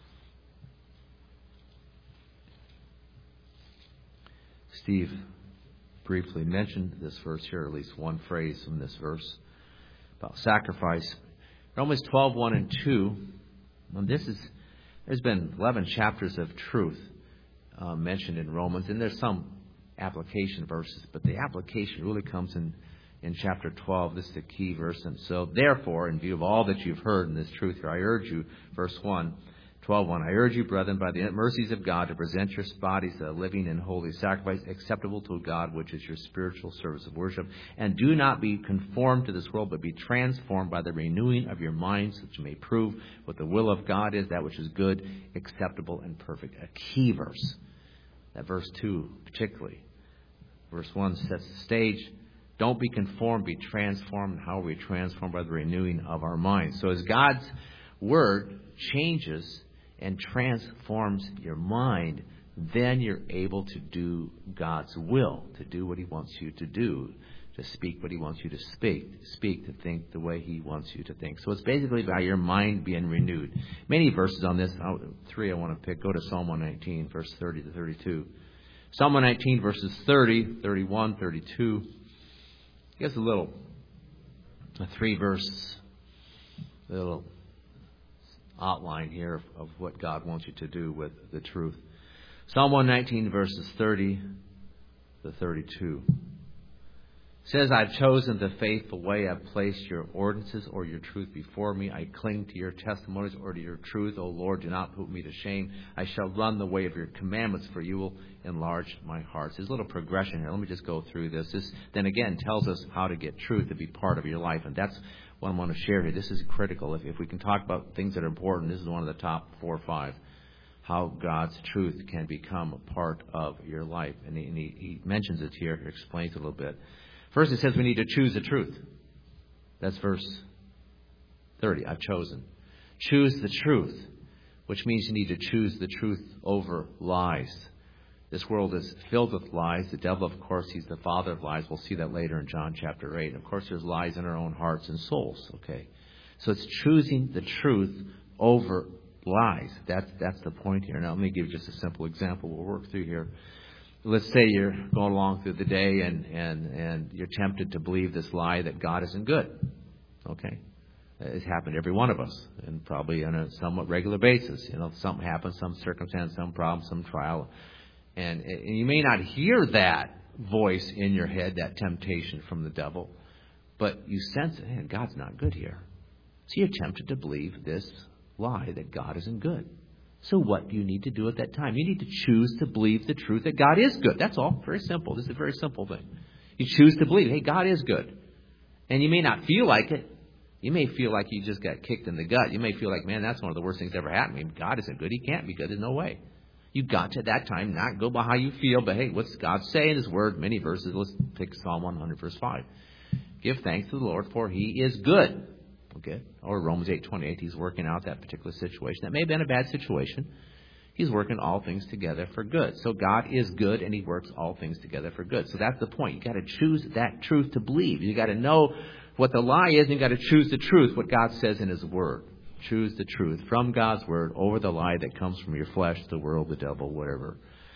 Steve briefly mentioned this verse here, at least one phrase from this verse about sacrifice. Romans 12, 1 and 2. And there's been 11 chapters of truth mentioned in Romans, and there's some application verses, but the application really comes in chapter 12. This is the key verse. And so, therefore, in view of all that you've heard in this truth here, I urge you, verse 1, 12:1, I urge you, brethren, by the mercies of God, to present your bodies a living and holy sacrifice, acceptable to God, which is your spiritual service of worship. And do not be conformed to this world, but be transformed by the renewing of your minds, that you may prove what the will of God is, that which is good, acceptable, and perfect. A key verse. That verse 2 particularly. Verse 1 sets the stage. Don't be conformed, be transformed. How are we transformed? By the renewing of our minds. So as God's Word changes and transforms your mind, then you're able to do God's will, to do what He wants you to do, to speak what He wants you to speak, to think the way He wants you to think. So it's basically by your mind being renewed. Many verses on this, 3 I want to pick. Go to Psalm 119, verse 30 to 32. Psalm 119, verses 30, 31, 32. Here's a 3-verse little outline here of what God wants you to do with the truth. Psalm 119, verses 30 to 32. Says, I've chosen the faithful way. I've placed your ordinances or your truth before me. I cling to your testimonies or to your truth. O Lord, do not put me to shame. I shall run the way of your commandments, for you will enlarge my heart. There's a little progression here. Let me just go through this. This then again tells us how to get truth to be part of your life. And that's what I'm going to share here. This is critical. If we can talk about things that are important, this is one of the top 4 or 5. How God's truth can become a part of your life. And he mentions it here. He explains it a little bit. First, it says we need to choose the truth. That's verse 30. I've chosen. Choose the truth, which means you need to choose the truth over lies. This world is filled with lies. The devil, of course, he's the father of lies. We'll see that later in John chapter 8. Of course, there's lies in our own hearts and souls. Okay, so it's choosing the truth over lies. That's the point here. Now, let me give you just a simple example. We'll work through here. Let's say you're going along through the day and you're tempted to believe this lie that God isn't good. Okay, it's happened to every one of us, and probably on a somewhat regular basis. Something happens, some circumstance, some problem, some trial. And you may not hear that voice in your head, that temptation from the devil, but you sense it. Hey, God's not good here. So you're tempted to believe this lie that God isn't good. So what do you need to do at that time? You need to choose to believe the truth that God is good. That's all. Very simple. This is a very simple thing. You choose to believe, hey, God is good. And you may not feel like it. You may feel like you just got kicked in the gut. You may feel like, man, that's one of the worst things that ever happened to me. God isn't good. He can't be good. There's no way. You got to that time not go by how you feel, but hey, what's God say in His Word? Many verses. Let's take Psalm 100, verse 5. Give thanks to the Lord, for He is good. Okay? Or Romans 8:28. He's working out that particular situation. That may have been a bad situation. He's working all things together for good. So God is good, and He works all things together for good. So that's the point. You got to choose that truth to believe. You got to know what the lie is, and you got to choose the truth, what God says in His Word. Choose the truth from God's Word over the lie that comes from your flesh, the world, the devil, wherever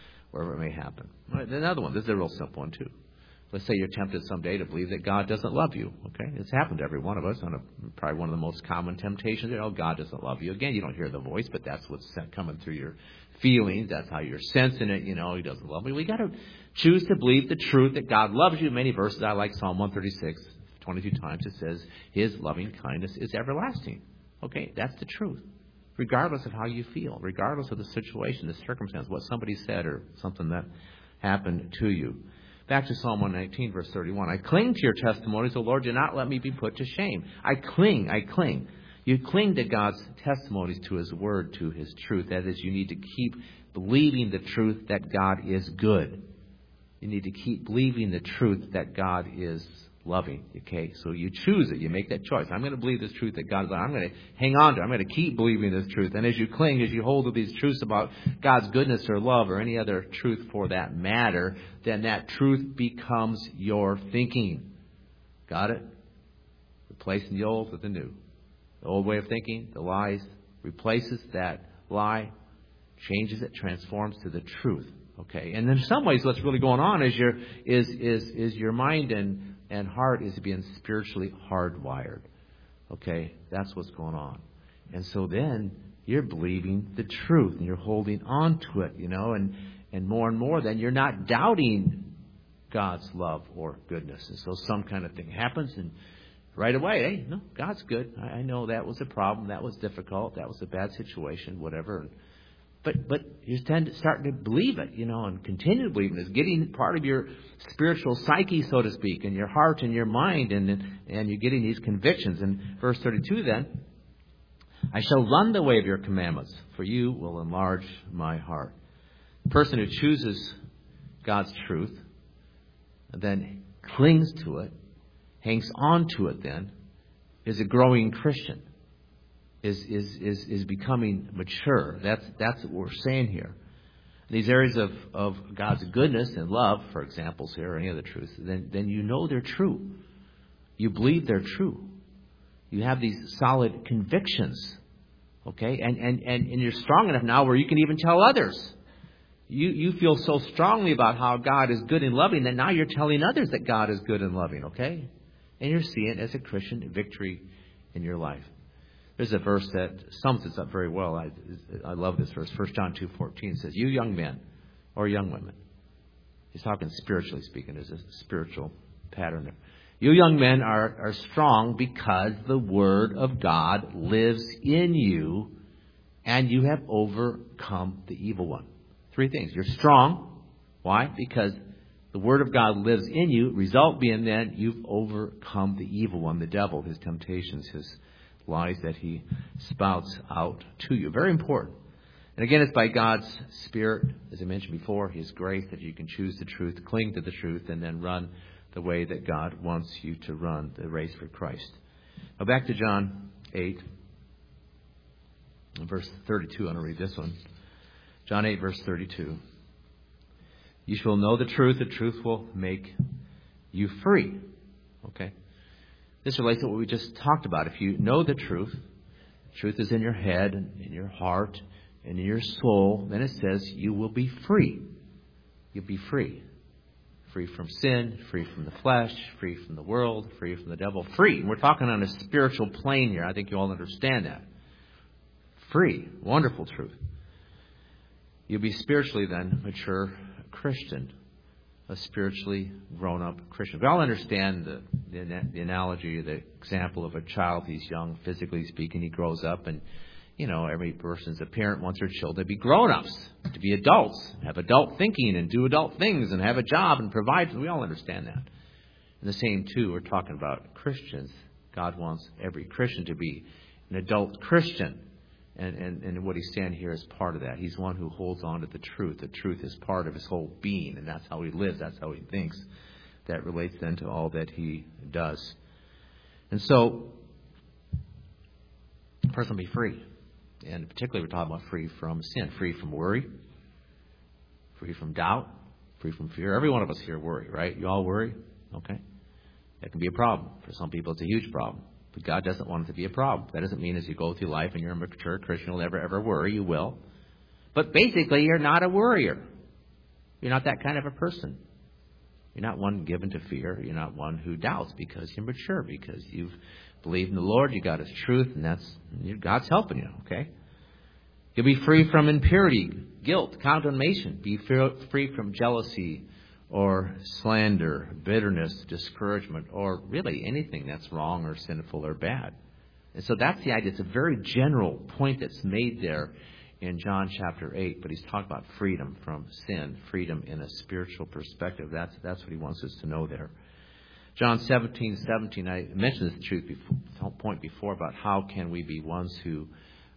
it may happen. Right, another one. This is a real simple one, too. Let's say you're tempted someday to believe that God doesn't love you. Okay, it's happened to every one of us. Probably one of the most common temptations. God doesn't love you. Again, you don't hear the voice, but that's what's coming through your feelings. That's how you're sensing it. He doesn't love me. We got to choose to believe the truth that God loves you. Many verses I like Psalm 136, 22 times it says His loving kindness is everlasting. Okay, that's the truth. Regardless of how you feel, regardless of the situation, the circumstance, what somebody said or something that happened to you. Back to Psalm 119, verse 31. I cling to your testimonies, O Lord, do not let me be put to shame. I cling. You cling to God's testimonies, to His Word, to His truth. That is, you need to keep believing the truth that God is good. You need to keep believing the truth that God is loving. Okay, so you choose it. You make that choice. I'm going to believe this truth that God is loving. I'm going to hang on to it. I'm going to keep believing this truth. And as you cling, as you hold to these truths about God's goodness or love or any other truth for that matter, then that truth becomes your thinking. Got it? Replacing the old with the new. The old way of thinking, the lies, replaces that lie, changes it, transforms to the truth. Okay, and in some ways, what's really going on is your mind and heart is being spiritually hardwired. Okay, that's what's going on. And so then you're believing the truth and you're holding on to it, and more, then you're not doubting God's love or goodness. And so some kind of thing happens and right away, hey, no, God's good. I know that was a problem. That was difficult. That was a bad situation, whatever. But you tend to start to believe it, and continue to believe it. It's getting part of your spiritual psyche, so to speak, and your heart and your mind, and you're getting these convictions. And verse 32 then, I shall run the way of your commandments, for you will enlarge my heart. The person who chooses God's truth, then clings to it, hangs on to it then, is a growing Christian. Is becoming mature. That's what we're saying here. These areas of God's goodness and love, for examples here, or any other truths, then you know they're true. You believe they're true. You have these solid convictions. Okay? And you're strong enough now where you can even tell others. You feel so strongly about how God is good and loving that now you're telling others that God is good and loving. Okay? And you're seeing it as a Christian victory in your life. There's a verse that sums this up very well. I love this verse. 1 John 2:14 says, you young men or young women. He's talking spiritually speaking. There's a spiritual pattern there. You young men are strong because the Word of God lives in you and you have overcome the evil one. 3 things. You're strong. Why? Because the Word of God lives in you, result being then you've overcome the evil one, the devil, his temptations, his lies that he spouts out to you. Very important. And again, it's by God's Spirit, as I mentioned before, His grace, that you can choose the truth, cling to the truth, and then run the way that God wants you to run, the race for Christ. Now back to John 8, verse 32. I'm going to read this one. John 8, verse 32. You shall know the truth will make you free. Okay? This relates to what we just talked about. If you know the truth is in your head and in your heart and in your soul, then it says you will be free. You'll be free. Free from sin, free from the flesh, free from the world, free from the devil. Free. And we're talking on a spiritual plane here. I think you all understand that. Free. Wonderful truth. You'll be spiritually then mature Christian. A spiritually grown-up Christian. We all understand the analogy, the example of a child. He's young, physically speaking. He grows up, and every person's a parent wants their children to be grown-ups, to be adults, have adult thinking and do adult things and have a job and provide. We all understand that. And the same, too, we're talking about Christians. God wants every Christian to be an adult Christian. And what he's saying here is part of that. He's one who holds on to the truth. The truth is part of his whole being, and that's how he lives. That's how he thinks. That relates then to all that he does. And so, a person will be free. And particularly we're talking about free from sin, free from worry, free from doubt, free from fear. Every one of us here worry, right? You all worry? Okay. That can be a problem. For some people, it's a huge problem. But God doesn't want it to be a problem. That doesn't mean as you go through life and you're a mature Christian, you'll never, ever worry. You will. But basically, you're not a worrier. You're not that kind of a person. You're not one given to fear. You're not one who doubts because you're mature, because you've believed in the Lord. You got His truth, and God's helping you, okay? You'll be free from impurity, guilt, condemnation. Be free from jealousy or slander, bitterness, discouragement, or really anything that's wrong or sinful or bad. And so that's the idea. It's a very general point that's made there in John chapter 8, but he's talking about freedom from sin, freedom in a spiritual perspective. That's what he wants us to know there. John 17:17, I mentioned this point before about how can we be ones who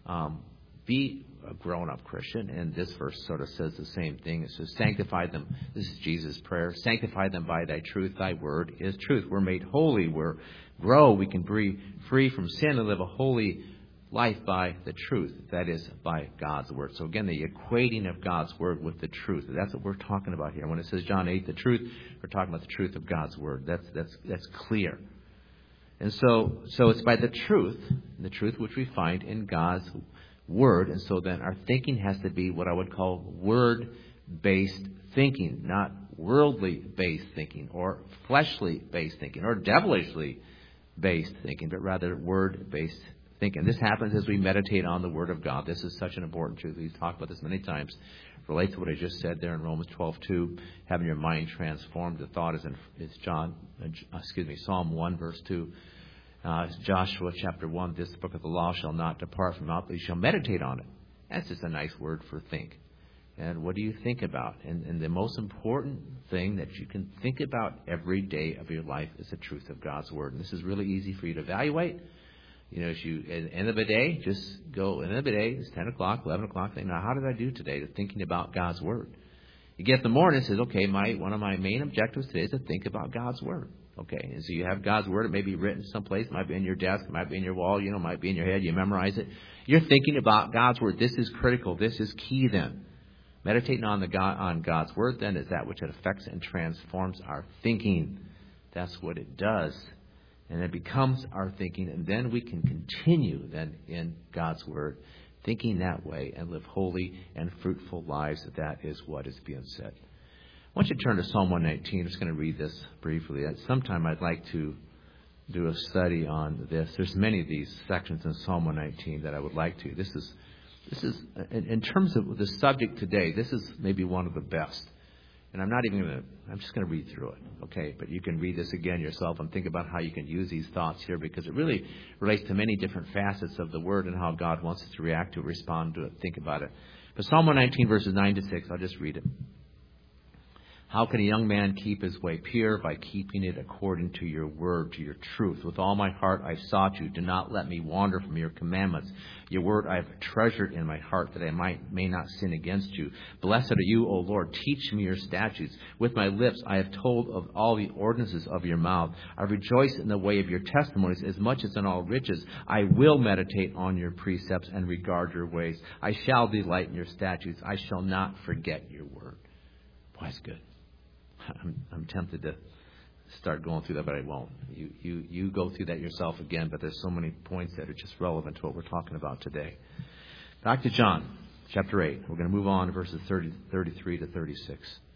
be a grown-up Christian, and this verse sort of says the same thing. It says, sanctify them. This is Jesus' prayer. Sanctify them by thy truth. Thy word is truth. We're made holy. We can be free from sin and live a holy life by the truth. That is, by God's word. So again, the equating of God's word with the truth. That's what we're talking about here. When it says John 8, the truth, we're talking about the truth of God's word. That's clear. And so it's by the truth which we find in God's word. And so then our thinking has to be what I would call word-based thinking, not worldly-based thinking or fleshly-based thinking or devilishly-based thinking, but rather word-based thinking. This happens as we meditate on the Word of God. This is such an important truth. We've talked about this many times. It relates to what I just said there in Romans 12:2. Having your mind transformed. The thought is Psalm 1 verse 2. Joshua chapter 1. This book of the law shall not depart from mouth, but you shall meditate on it. That's just a nice word for think. And what do you think about? And the most important thing that you can think about every day of your life is the truth of God's Word. And this is really easy for you to evaluate. As you, at the end of the day, just go, at the end of the day, it's 10 o'clock, 11 o'clock, think, now how did I do today? Thinking about God's Word. You get up in the morning and says, okay, one of my main objectives today is to think about God's Word. Okay, and so you have God's Word. It may be written someplace. It might be in your desk. It might be in your wall. It might be in your head. You memorize it. You're thinking about God's Word. This is critical. This is key then. Meditating on God's Word then is that which it affects and transforms our thinking. That's what it does. And it becomes our thinking, and then we can continue then in God's Word, thinking that way and live holy and fruitful lives. That is what is being said. I want you to turn to Psalm 119. I'm just going to read this briefly. Sometime I'd like to do a study on this. There's many of these sections in Psalm 119 that I would like to. This is in terms of the subject today, this is maybe one of the best. And I'm just going to read through it, okay? But you can read this again yourself and think about how you can use these thoughts here, because it really relates to many different facets of the Word and how God wants us to react to it, respond to it, think about it. But Psalm 119, verses 9 to 6, I'll just read it. How can a young man keep his way pure? By keeping it according to your word, to your truth. With all my heart I've sought you. Do not let me wander from your commandments. Your word I have treasured in my heart, that I may not sin against you. Blessed are you, O Lord. Teach me your statutes. With my lips I have told of all the ordinances of your mouth. I rejoice in the way of your testimonies as much as in all riches. I will meditate on your precepts and regard your ways. I shall delight in your statutes. I shall not forget your word. Boy, that's good. I'm tempted to start going through that, but I won't. You go through that yourself again, but there's so many points that are just relevant to what we're talking about today. Back to John, chapter 8. We're going to move on to verses 33 to 36.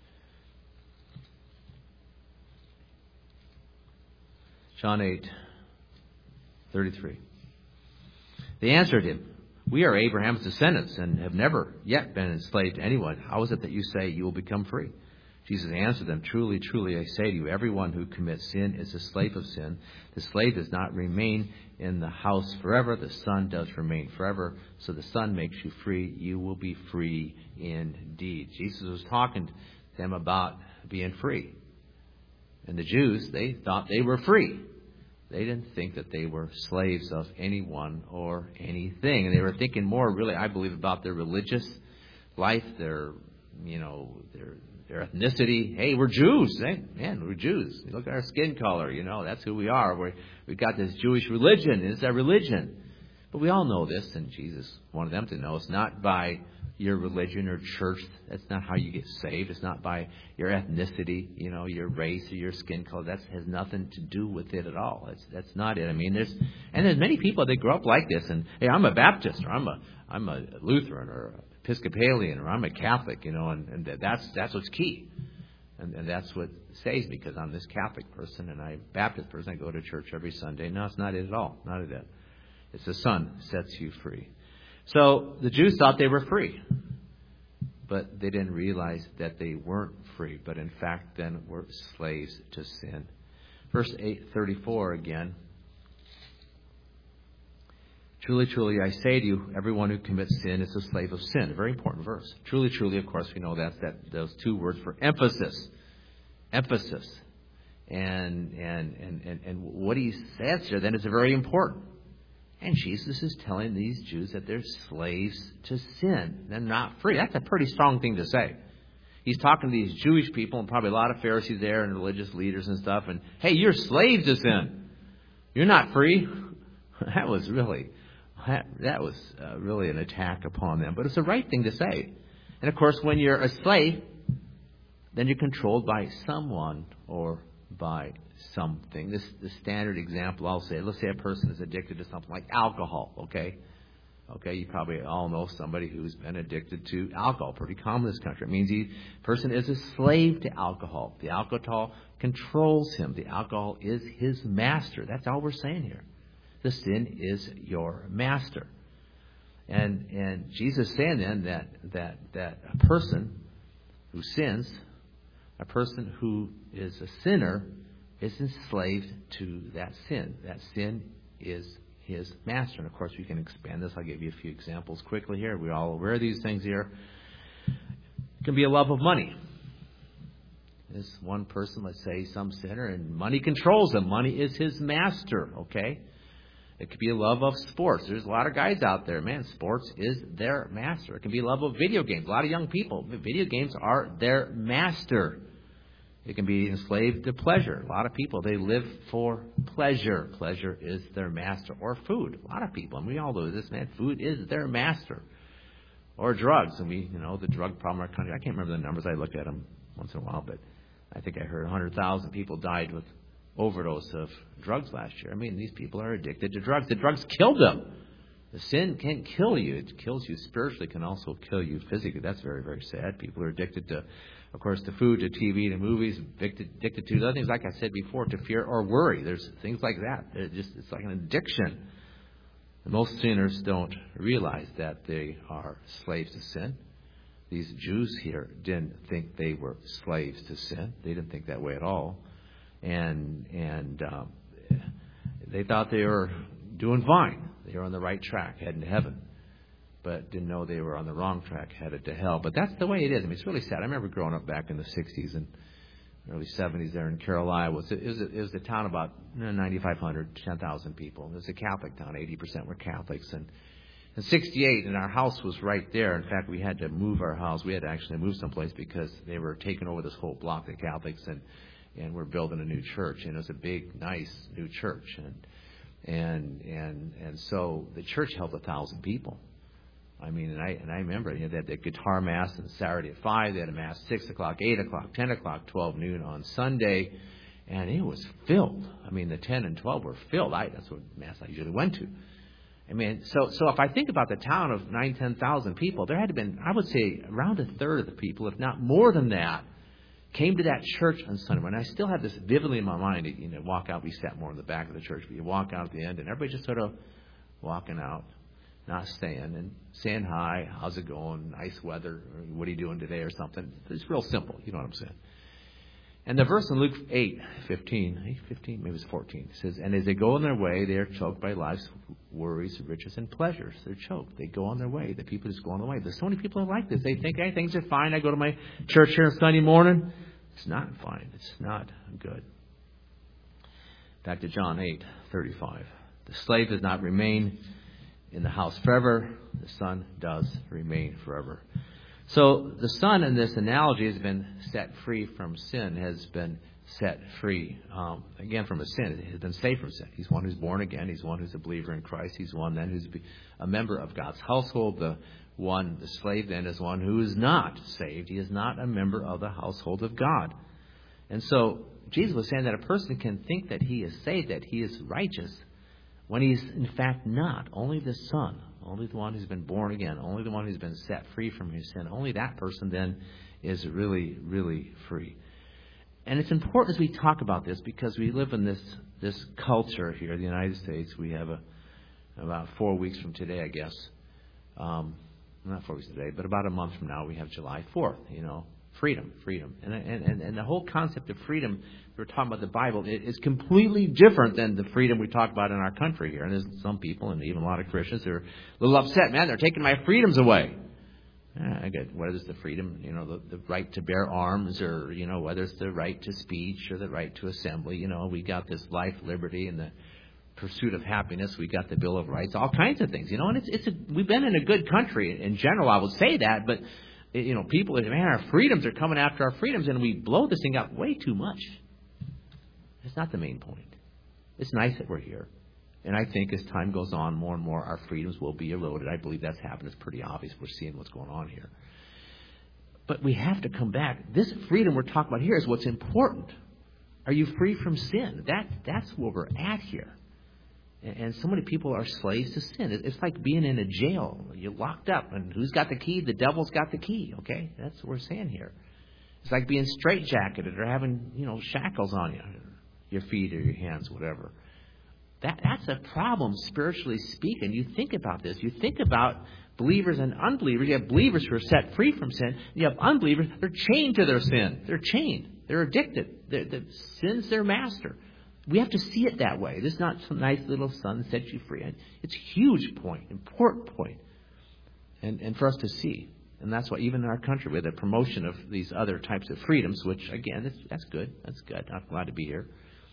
John 8, 33. They answered him, "We are Abraham's descendants and have never yet been enslaved to anyone. How is it that you say you will become free?" Jesus answered them, "Truly, truly, I say to you, everyone who commits sin is a slave of sin. The slave does not remain in the house forever. The Son does remain forever. So the Son makes you free. You will be free indeed." Jesus was talking to them about being free. And the Jews, they thought they were free. They didn't think that they were slaves of anyone or anything. And they were thinking more, really, I believe, about their religious life, their ethnicity. Hey, we're Jews. Hey, man, we're Jews. Look at our skin color. That's who we are. We've got this Jewish religion. It's our religion. But we all know this, and Jesus wanted them to know. It's not by your religion or church. That's not how you get saved. It's not by your ethnicity, your race or your skin color. That has nothing to do with it at all. That's not it. I mean, there's many people that grow up like this, and hey, I'm a Baptist, or I'm a Lutheran, or Episcopalian, or I'm a Catholic, and that's what's key. And that's what saves me, because I'm this Catholic person and I'm a Baptist person. I go to church every Sunday. No, it's not it at all. Not it. It's the Son sets you free. So the Jews thought they were free, but they didn't realize that they weren't free, but in fact then were slaves to sin. Verse 8:34 again. "Truly, truly, I say to you, everyone who commits sin is a slave of sin." A very important verse. Truly, truly, of course, we know that those two words for emphasis. Emphasis. And what he says here then is very important. And Jesus is telling these Jews that they're slaves to sin. They're not free. That's a pretty strong thing to say. He's talking to these Jewish people, and probably a lot of Pharisees there and religious leaders and stuff. And, hey, you're slaves to sin. You're not free. That was really an attack upon them. But it's the right thing to say. And, of course, when you're a slave, then you're controlled by someone or by something. The standard example I'll say, let's say a person is addicted to something like alcohol, okay? Okay, you probably all know somebody who's been addicted to alcohol. Pretty common in this country. It means the person is a slave to alcohol. The alcohol controls him. The alcohol is his master. That's all we're saying here. The sin is your master. And Jesus is saying then that a person who sins, a person who is a sinner, is enslaved to that sin. That sin is his master. And of course, we can expand this. I'll give you a few examples quickly here. We're all aware of these things here. It can be a love of money. There's one person, let's say some sinner, and money controls him. Money is his master, okay? It could be a love of sports. There's a lot of guys out there, man, sports is their master. It can be a love of video games. A lot of young people, video games are their master. It can be enslaved to pleasure. A lot of people, they live for pleasure. Pleasure is their master. Or food. A lot of people, and we all know this, man, food is their master. Or drugs. And the drug problem in our country, I can't remember the numbers. I look at them once in a while, but I think I heard 100,000 people died with overdose of drugs last year. I mean, these people are addicted to drugs. The drugs killed them. The sin can't kill you. It kills you spiritually, can also kill you physically. That's very, very sad. People are addicted to, of course, to food, to TV, to movies, addicted to other things, like I said before, to fear or worry. There's things like that. It's like an addiction. And most sinners don't realize that they are slaves to sin. These Jews here didn't think they were slaves to sin. They didn't think that way at all. And they thought they were doing fine. They were on the right track, heading to heaven. but didn't know they were on the wrong track, headed to hell. But that's the way it is. I mean, it's really sad. I remember growing up back in the 60s and early 70s there in Carroll, Iowa. It was a town about 9,500, 10,000 people. It was a Catholic town. 80% were Catholics. And in 68, and our house was right there. In fact, we had to move our house. We had to actually move someplace because they were taking over this whole block, the Catholics, and we're building a new church. And it was a big, nice new church. And so the church held 1,000 people. I mean, and I remember, they had the guitar mass on Saturday at 5. They had a mass 6 o'clock, 8 o'clock, 10 o'clock, 12 noon on Sunday, and it was filled. I mean, the 10 and 12 were filled. That's what mass I usually went to. I mean, so if I think about the town of 9,000, 10,000 people, there had to been, I would say, around a third of the people, if not more than that, came to that church on Sunday. And I still have this vividly in my mind. Walk out. We sat more in the back of the church, but you walk out at the end, and everybody just sort of walking out. Not staying and saying hi, how's it going, nice weather, or what are you doing today or something. It's real simple, you know what I'm saying. And the verse in Luke 8:15, maybe it's 14, it says, and as they go on their way, they are choked by life's worries, riches, and pleasures. They're choked. They go on their way. The people just go on their way. There's so many people that are like this. They think, hey, things are fine. I go to my church here on Sunday morning. It's not fine. It's not good. Back to John 8:35. The slave does not remain in the house forever, the son does remain forever. So the son in this analogy has been set free from sin, has been set free, again, from a sin. He has been saved from sin. He's one who's born again. He's one who's a believer in Christ. He's one then who's a member of God's household. The slave then is one who is not saved. He is not a member of the household of God. And so Jesus was saying that a person can think that he is saved, that he is righteous, when he's in fact not. Only the Son, only the one who's been born again, only the one who's been set free from his sin, only that person then is really, really free. And it's important as we talk about this because we live in this culture here in the United States. We have about 4 weeks from today, I guess. Not 4 weeks today, but about a month from now, we have July 4th, freedom. And the whole concept of freedom, we're talking about the Bible, it is completely different than the freedom we talk about in our country here. And there's some people, and even a lot of Christians, who are a little upset. Man, they're taking my freedoms away. I get whether it's the freedom, the right to bear arms, or, whether it's the right to speech or the right to assembly. We got this life, liberty, and the pursuit of happiness. We got the Bill of Rights, all kinds of things, and we've been in a good country in general. I would say that, but people, man, our freedoms are coming after our freedoms, and we blow this thing up way too much. It's not the main point. It's nice that we're here. And I think as time goes on, more and more our freedoms will be eroded. I believe that's happened. It's pretty obvious. We're seeing what's going on here. But we have to come back. This freedom we're talking about here is what's important. Are you free from sin? That's where we're at here. And so many people are slaves to sin. It's like being in a jail. You're locked up. And who's got the key? The devil's got the key. Okay? That's what we're saying here. It's like being straitjacketed or having, shackles on you. Your feet or your hands, whatever. That's a problem, spiritually speaking. You think about this. You think about believers and unbelievers. You have believers who are set free from sin. You have unbelievers. They're chained to their sin. They're chained. They're addicted. The sin's their master. We have to see it that way. This is not some nice little son set you free. It's a huge point, important point, and for us to see. And that's why even in our country, we have the promotion of these other types of freedoms, which, again, that's good. That's good. I'm glad to be here.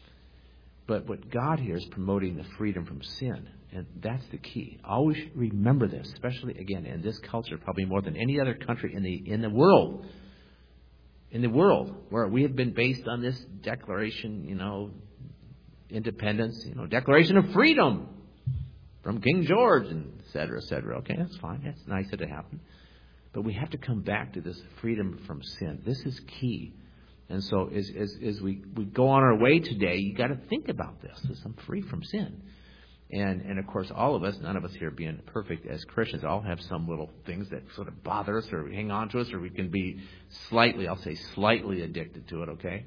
But what God here is promoting the freedom from sin, and that's the key. Always remember this, especially, again, in this culture, probably more than any other country in the world. In the world, where we have been based on this declaration, independence, Declaration of Freedom from King George, and et cetera, et cetera. Okay, that's fine. That's nice that it happened. But we have to come back to this freedom from sin. This is key. And so as we go on our way today, you got to think about this. I'm free from sin. And of course, all of us, none of us here being perfect as Christians, all have some little things that sort of bother us or hang on to us, or we can be slightly addicted to it, okay?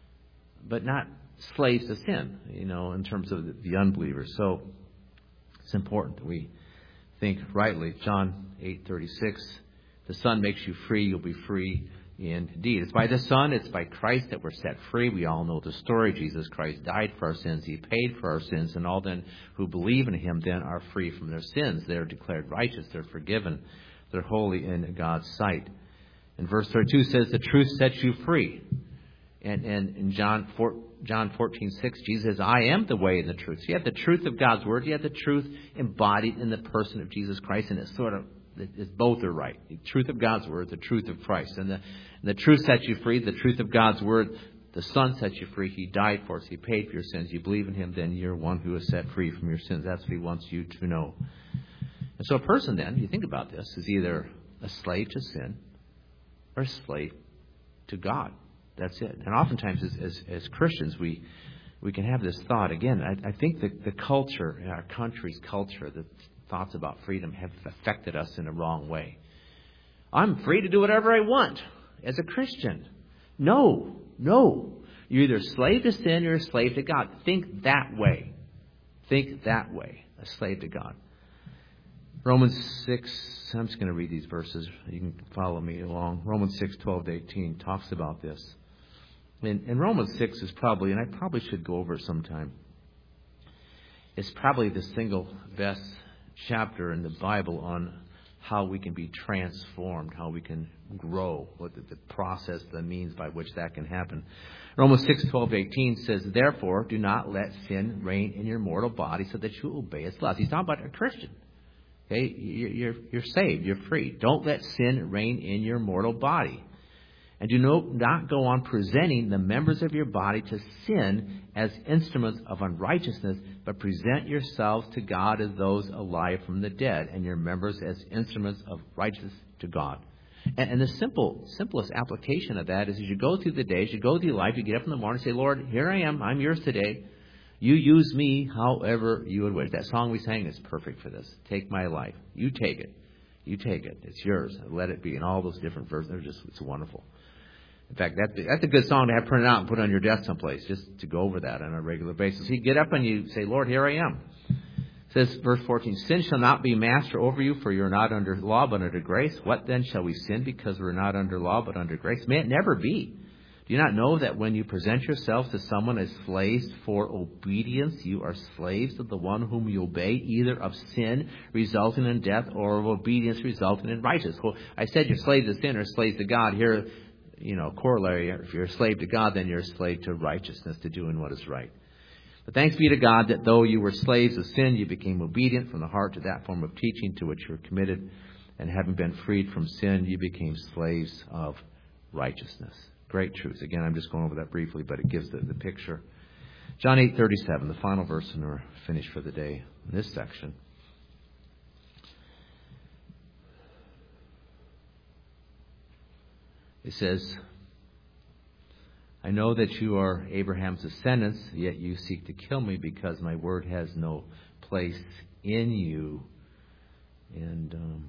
But not slaves to sin, in terms of the unbelievers. So it's important that we think rightly. John 8:36, the Son makes you free, you'll be free indeed. It's by the Son, it's by Christ that we're set free. We all know the story. Jesus Christ died for our sins. He paid for our sins. And all then who believe in him then are free from their sins. They're declared righteous. They're forgiven. They're holy in God's sight. And verse 32 says the truth sets you free. And in John 14:6, Jesus says, I am the way and the truth. So you have the truth of God's word. You have the truth embodied in the person of Jesus Christ. And it's both are right. The truth of God's word, the truth of Christ. And the truth sets you free. The truth of God's word, the Son sets you free. He died for us. He paid for your sins. You believe in him, then you're one who is set free from your sins. That's what he wants you to know. And so a person then, you think about this, is either a slave to sin or a slave to God. That's it. And oftentimes as Christians, we can have this thought. Again, I think that the culture, in our country's culture, the thoughts about freedom have affected us in a wrong way. I'm free to do whatever I want as a Christian. No. You're either a slave to sin or a slave to God. Think that way. A slave to God. Romans 6, I'm just going to read these verses. You can follow me along. Romans 6:12-18 talks about this. And Romans 6 is probably, and I probably should go over it sometime, it's probably the single best chapter in the Bible on how we can be transformed, how we can grow, what the process, the means by which that can happen. Romans 6:12-18 says, therefore, do not let sin reign in your mortal body so that you obey its lusts. He's talking about a Christian. Okay, you're saved, you're free. Don't let sin reign in your mortal body. And do not go on presenting the members of your body to sin as instruments of unrighteousness, but present yourselves to God as those alive from the dead, and your members as instruments of righteousness to God. And the simplest application of that is as you go through the day, as you go through your life, you get up in the morning and say, Lord, here I am. I'm yours today. You use me however you would wish. That song we sang is perfect for this. Take my life. You take it. You take it. It's yours. Let it be. And all those different verses, it's wonderful. In fact, that's a good song to have printed out and put on your desk someplace, just to go over that on a regular basis. You get up and you say, Lord, here I am. It says, verse 14, sin shall not be master over you, for you are not under law, but under grace. What then shall we sin because we are not under law, but under grace? May it never be. Do you not know that when you present yourselves to someone as slaves for obedience, you are slaves of the one whom you obey, either of sin resulting in death or of obedience resulting in righteousness? Well, I said you're slaves to sin or slaves to God. Here, corollary, if you're a slave to God, then you're a slave to righteousness, to doing what is right. But thanks be to God that though you were slaves of sin, you became obedient from the heart to that form of teaching to which you were committed. And having been freed from sin, you became slaves of righteousness. Great truth. Again, I'm just going over that briefly, but it gives the picture. John 8:37, the final verse, and we're finished for the day in this section. It says, I know that you are Abraham's descendants, yet you seek to kill me because my word has no place in you. And I'm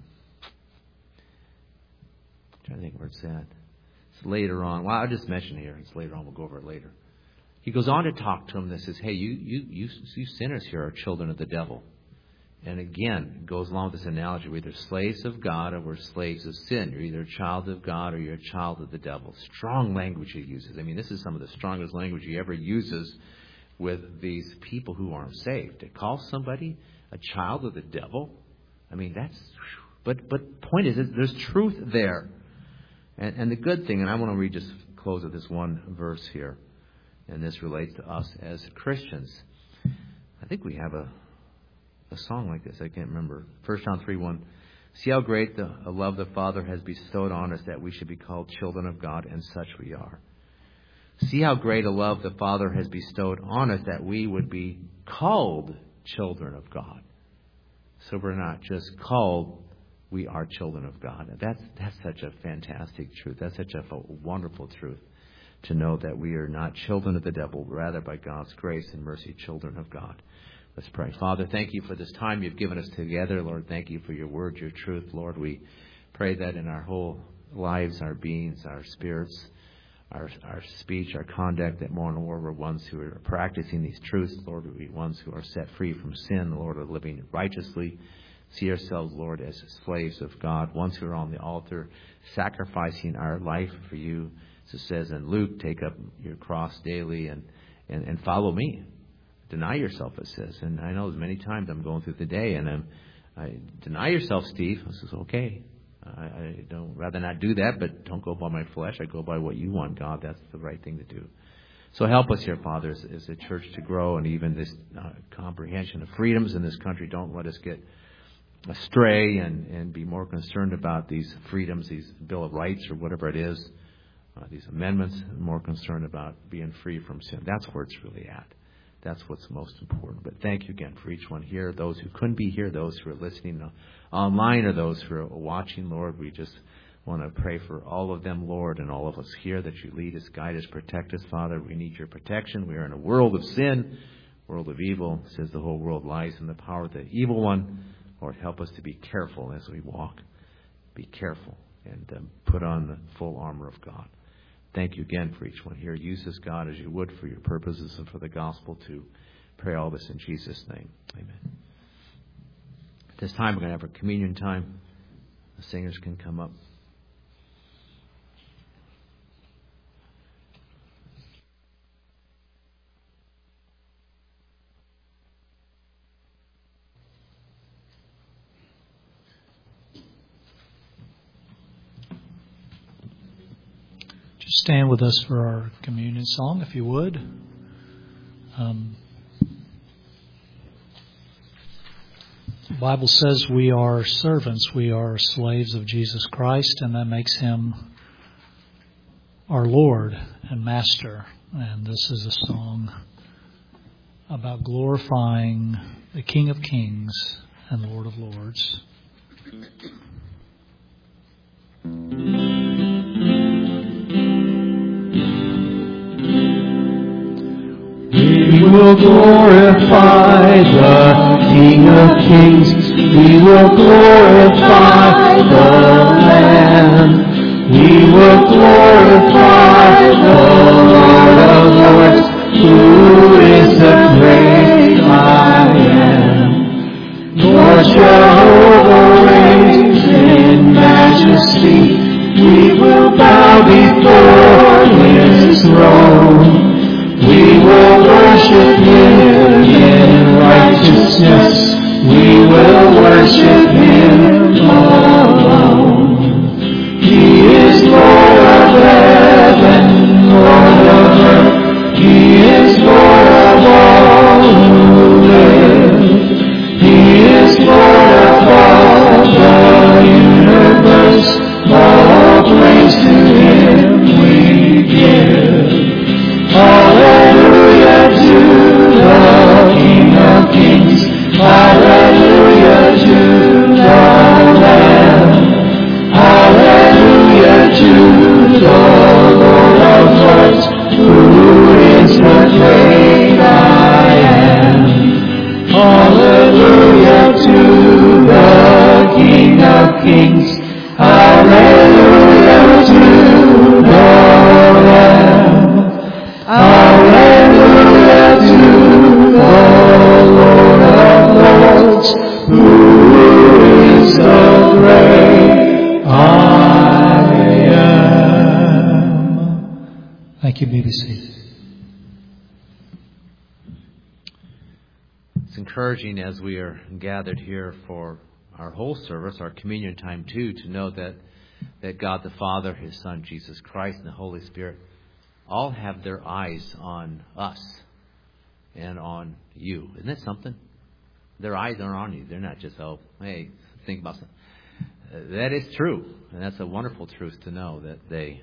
trying to think where it's at. It's later on. Well, I'll just mention here. It's later on. We'll go over it later. He goes on to talk to him and says, hey, you sinners here are children of the devil. And again, it goes along with this analogy. We're either slaves of God or we're slaves of sin. You're either a child of God or you're a child of the devil. Strong language he uses. I mean, this is some of the strongest language he ever uses with these people who aren't saved. To call somebody a child of the devil, I mean, that's... But point is, there's truth there. And the good thing, and I want to read just close with this one verse here, and this relates to us as Christians. I think we have a song like this. I can't remember. 1 John 3:1. See how great a love the Father has bestowed on us that we should be called children of God, and such we are. See how great a love the Father has bestowed on us that we would be called children of God. So we're not just called, we are children of God. That's such a fantastic truth. That's such a wonderful truth to know that we are not children of the devil, rather by God's grace and mercy, children of God. Let's pray. Father, thank you for this time you've given us together. Lord, thank you for your word, your truth. Lord, we pray that in our whole lives, our beings, our spirits, our speech, our conduct, that more and more we're ones who are practicing these truths. Lord, we be ones who are set free from sin. Lord, are living righteously, see ourselves, Lord, as slaves of God, ones who are on the altar, sacrificing our life for you. As it says in Luke, take up your cross daily and follow me. Deny yourself, it says. And I know many times I'm going through the day and I deny yourself, Steve. I says, okay. I don't rather not do that, but don't go by my flesh. I go by what you want, God. That's the right thing to do. So help us here, Father, as a church to grow, and even this comprehension of freedoms in this country. Don't let us get astray and be more concerned about these freedoms, these Bill of Rights or whatever it is, these amendments, and more concerned about being free from sin. That's where it's really at. That's what's most important. But thank you again for each one here, those who couldn't be here, those who are listening online, or those who are watching, Lord. We just want to pray for all of them, Lord, and all of us here, that you lead us, guide us, protect us, Father. We need your protection. We are in a world of sin, world of evil. It says the whole world lies in the power of the evil one. Lord, help us to be careful as we walk. Be careful and put on the full armor of God. Thank you again for each one here. Use this, God, as you would for your purposes and for the gospel, to pray all this in Jesus' name. Amen. At this time, we're going to have a communion time. The singers can come up. Stand with us for our communion song, if you would. The Bible says we are servants, we are slaves of Jesus Christ, and that makes him our Lord and Master. And this is a song about glorifying the King of Kings and Lord of Lords. We will glorify the King of Kings. We will glorify the Lamb. We will glorify the Lord of Lords, who is the great I am. Lord Jehovah reigns in majesty. We will bow before his throne. We will worship him in righteousness. We will worship him alone. He is Lord of heaven, Lord of earth. He is Lord of all who live. He is Lord of all the universe. All praise to him we give. Hallelujah to the King of Kings. Hallelujah to the Lamb. Hallelujah to the Lord of Lords, who is the great I am. Hallelujah to the King of Kings. Hallelujah to the Lamb. Hallelujah to the Lord of Lords, who is the great I am. Thank you, BBC. It's encouraging as we are gathered here for our whole service, our communion time too, to know that God the Father, his Son Jesus Christ, and the Holy Spirit all have their eyes on us and on you. Isn't that something? Their eyes are on you. They're not just, oh, hey, think about something. That is true. And that's a wonderful truth to know, that they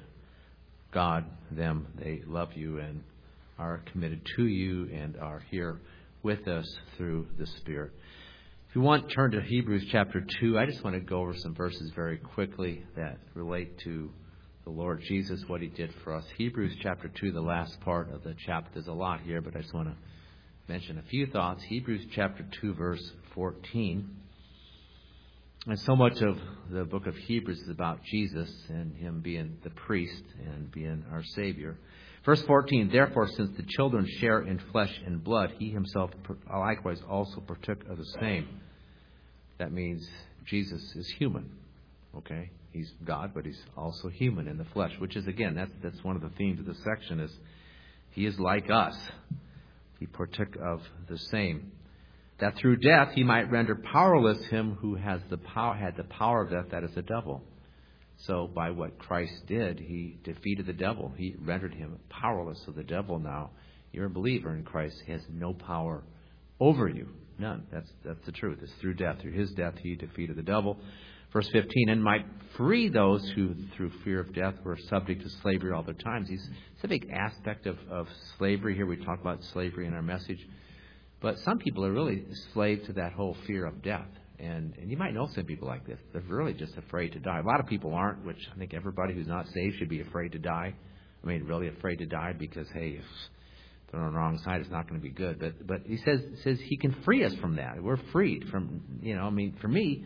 love you and are committed to you and are here with us through the Spirit. If you want, turn to Hebrews chapter 2. I just want to go over some verses very quickly that relate to the Lord Jesus, what he did for us. Hebrews chapter 2, the last part of the chapter. There's a lot here, but I just want to mention a few thoughts. Hebrews chapter 2, verse 14. And so much of the book of Hebrews is about Jesus and him being the priest and being our Savior. Verse 14, therefore, since the children share in flesh and blood, he himself likewise also partook of the same, That means Jesus is human. Okay? He's God, but he's also human in the flesh, which is, again, that's one of the themes of this section is he is like us. He partook of the same. That through death he might render powerless him who had the power of death, that is the devil. So by what Christ did, he defeated the devil. He rendered him powerless. So the devil now, you're a believer in Christ, has no power over you. None. That's the truth. It's through death. Through his death, he defeated the devil. Verse 15, and might free those who, through fear of death, were subject to slavery all their times. It's a big aspect of slavery here. We talk about slavery in our message. But some people are really slaves to that whole fear of death. And you might know some people like this. They're really just afraid to die. A lot of people aren't, which I think everybody who's not saved should be afraid to die. I mean, really afraid to die because, hey, if they're on the wrong side, it's not going to be good. But he says he can free us from that. We're freed from, for me,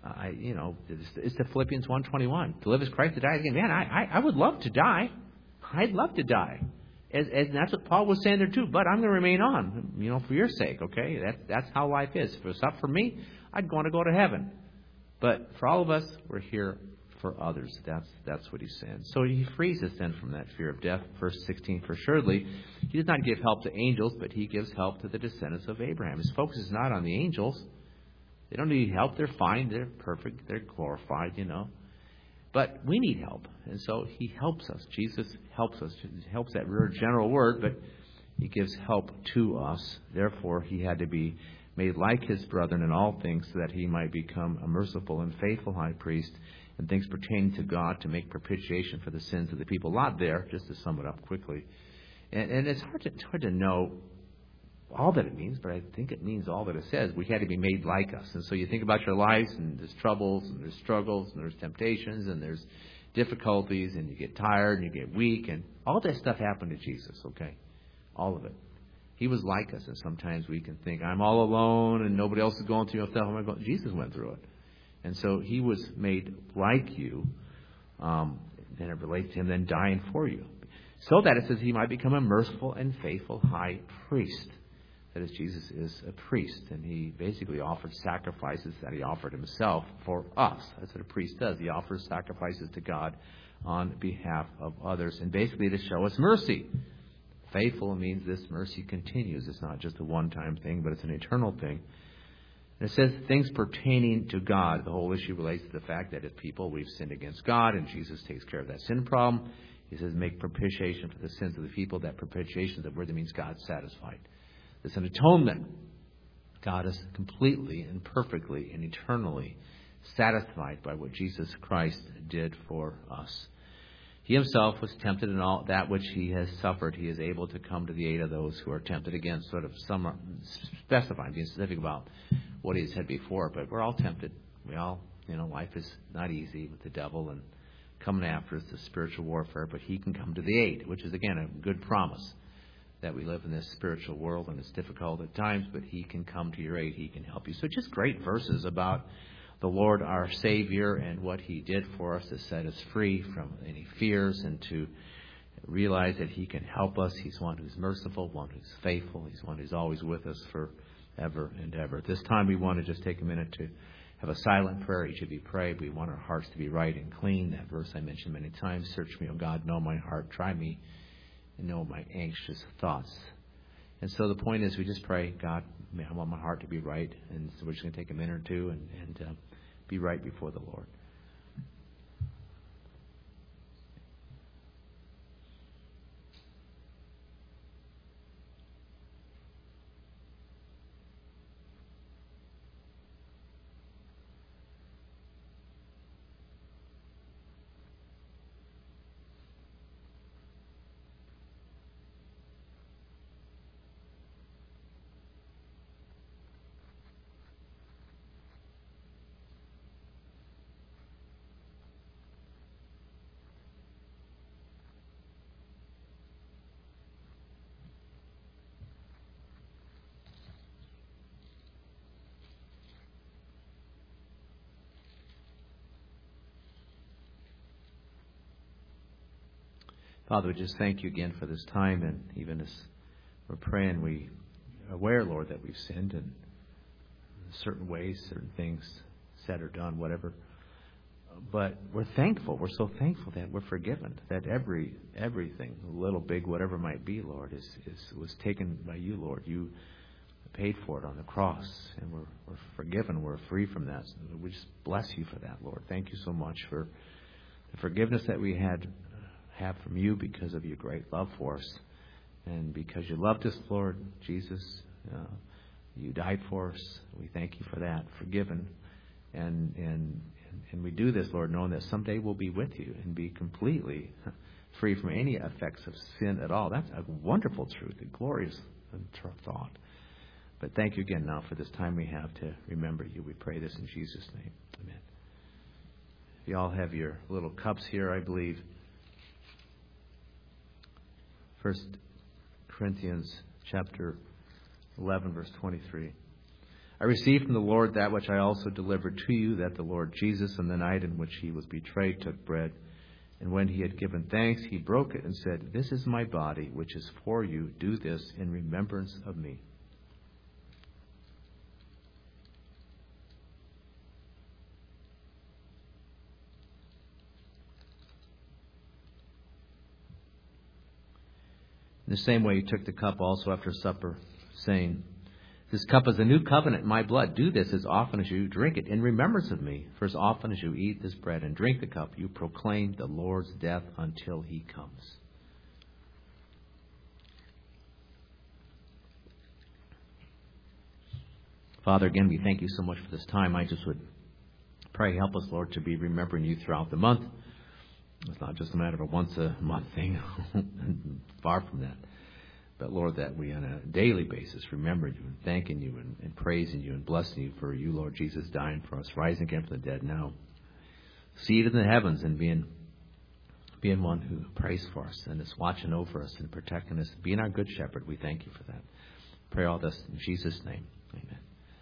it's the Philippians 1:21. To live is Christ, to die again. Man, I would love to die. I'd love to die. And that's what Paul was saying there too. But I'm going to remain on, for your sake, okay? That's how life is. If it's up for me, I'd want to go to heaven. But for all of us, we're here for others. That's what he's saying. So he frees us then from that fear of death. Verse 16, for surely he does not give help to angels, but he gives help to the descendants of Abraham. His focus is not on the angels. They don't need help. They're fine. They're perfect. They're glorified, But we need help. And so he helps us. Jesus helps us. He helps that very general word, but he gives help to us. Therefore, he had to be made like his brethren in all things so that he might become a merciful and faithful high priest in things pertaining to God to make propitiation for the sins of the people. A lot there, just to sum it up quickly. And it's hard to know all that it means, but I think it means all that it says. We had to be made like us. And so you think about your lives, and there's troubles, and there's struggles, and there's temptations, and there's difficulties, and you get tired, and you get weak, and all that stuff happened to Jesus, okay? All of it. He was like us, and sometimes we can think, I'm all alone, and nobody else is going through stuff. Jesus went through it. And so he was made like you, and it relates to him then dying for you. So that it says he might become a merciful and faithful high priest. That is, Jesus is a priest, and he basically offered sacrifices that he offered himself for us. That's what a priest does. He offers sacrifices to God on behalf of others, and basically to show us mercy. Faithful means this mercy continues. It's not just a one-time thing, but it's an eternal thing. And it says things pertaining to God. The whole issue relates to the fact that as people, we've sinned against God, and Jesus takes care of that sin problem. He says make propitiation for the sins of the people. That propitiation is the word that means God's satisfied. It's an atonement. God is completely and perfectly and eternally satisfied by what Jesus Christ did for us. He himself was tempted in all that which he has suffered. He is able to come to the aid of those who are tempted. Again, sort of specifying, being specific about what he said before. But we're all tempted. We all, life is not easy with the devil and coming after us, the spiritual warfare. But he can come to the aid, which is, again, a good promise. That we live in this spiritual world and it's difficult at times, but he can come to your aid. He can help you. So just great verses about the Lord our Savior and what he did for us to set us free from any fears and to realize that he can help us. He's one who's merciful, one who's faithful. He's one who's always with us forever and ever. At this time, we want to just take a minute to have a silent prayer. Each of you pray. We want our hearts to be right and clean. That verse I mentioned many times. Search me, O God, know my heart. Try me and know my anxious thoughts. And so the point is we just pray, God, I want my heart to be right. And so we're just going to take a minute or two and be right before the Lord. Father, we just thank you again for this time, and even as we're praying, we are aware, Lord, that we've sinned, and certain ways, certain things said or done, whatever. But we're thankful. We're so thankful that we're forgiven. That everything, little, big, whatever it might be, Lord, was taken by you, Lord. You paid for it on the cross, and we're forgiven. We're free from that. So we just bless you for that, Lord. Thank you so much for the forgiveness that we have from you because of your great love for us, and because you loved us, Lord Jesus. You died for us. We thank you for that. Forgiven, and we do this, Lord, knowing that someday we'll be with you and be completely free from any effects of sin at all. That's a wonderful truth, a glorious thought. But thank you again now for this time we have to remember you. We pray this in Jesus' name. Amen. You all have your little cups here, I believe. 1 Corinthians chapter 11, verse 23. I received from the Lord that which I also delivered to you, that the Lord Jesus, on the night in which he was betrayed, took bread. And when he had given thanks, he broke it and said, "This is my body, which is for you. Do this in remembrance of me." In the same way, he took the cup also after supper, saying, "This cup is a new covenant in my blood. Do this as often as you drink it in remembrance of me. For as often as you eat this bread and drink the cup, you proclaim the Lord's death until he comes." Father, again, we thank you so much for this time. I just would pray, help us, Lord, to be remembering you throughout the month. It's not just a matter of a once-a-month thing, far from that. But, Lord, that we on a daily basis remember you and thanking you and praising you and blessing you for you, Lord Jesus, dying for us, rising again from the dead now, seated in the heavens and being one who prays for us and is watching over us and protecting us, being our good shepherd. We thank you for that. Pray all this in Jesus' name. Amen.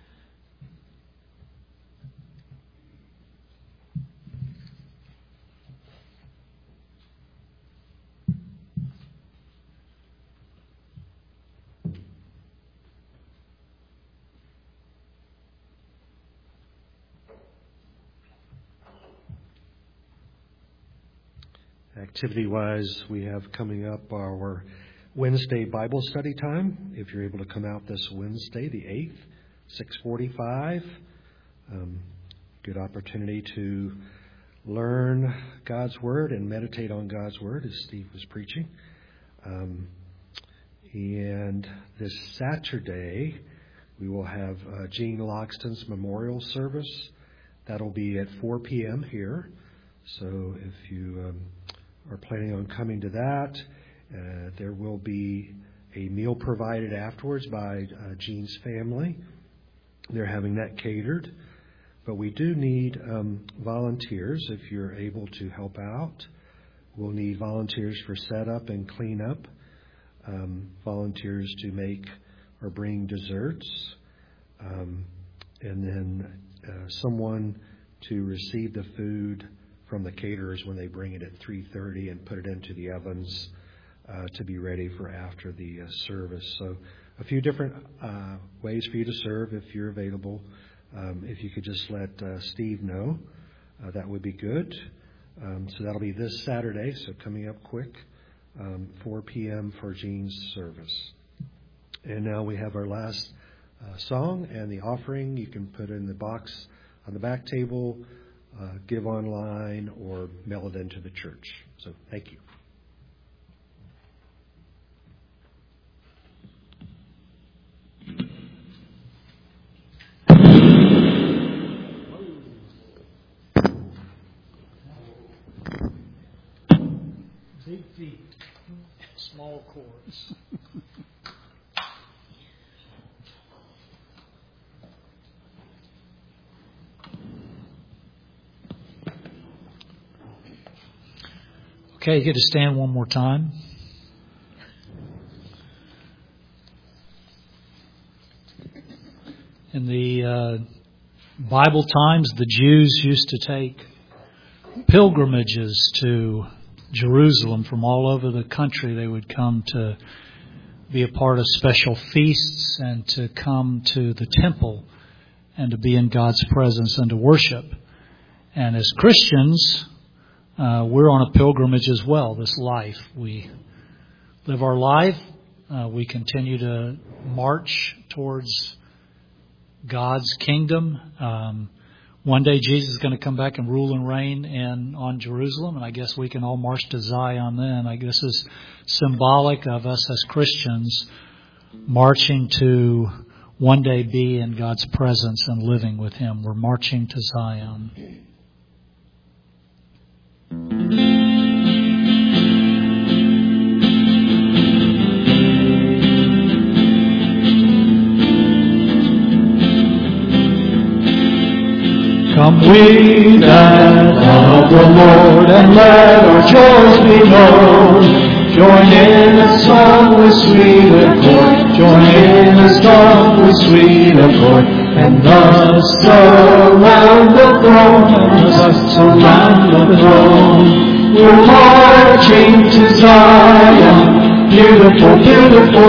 Activity-wise, we have coming up our Wednesday Bible study time. If you're able to come out this Wednesday, the 8th, 6:45, good opportunity to learn God's Word and meditate on God's Word as Steve was preaching. And this Saturday, we will have Gene Loxton's memorial service. That'll be at 4 p.m. here. So if you are planning on coming to that, there will be a meal provided afterwards by Gene's family. They're having that catered. But we do need volunteers if you're able to help out. We'll need volunteers for setup and cleanup, volunteers to make or bring desserts, and then someone to receive the food from the caterers when they bring it at 3:30 and put it into the ovens to be ready for after the service. So a few different ways for you to serve if you're available. If you could just let Steve know, that would be good. So that'll be this Saturday, so coming up quick, 4 p.m. for Gene's service. And now we have our last song and the offering. You can put it in the box on the back table, give online, or mail it into the church. So thank you. Big feet, small chords. Okay, get to stand one more time. In the Bible times, the Jews used to take pilgrimages to Jerusalem from all over the country. They would come to be a part of special feasts and to come to the temple and to be in God's presence and to worship. And as Christians, we're on a pilgrimage as well, this life. We live our life. We continue to march towards God's kingdom. One day Jesus is going to come back and rule and reign on Jerusalem, and I guess we can all march to Zion then. I guess it's symbolic of us as Christians marching to one day be in God's presence and living with Him. We're marching to Zion. Come we that love the Lord, and let our joys be known. Join in a song with sweet accord, join in a song with sweet accord, and thus around the throne, and thus around the throne. We're marching to Zion, beautiful, beautiful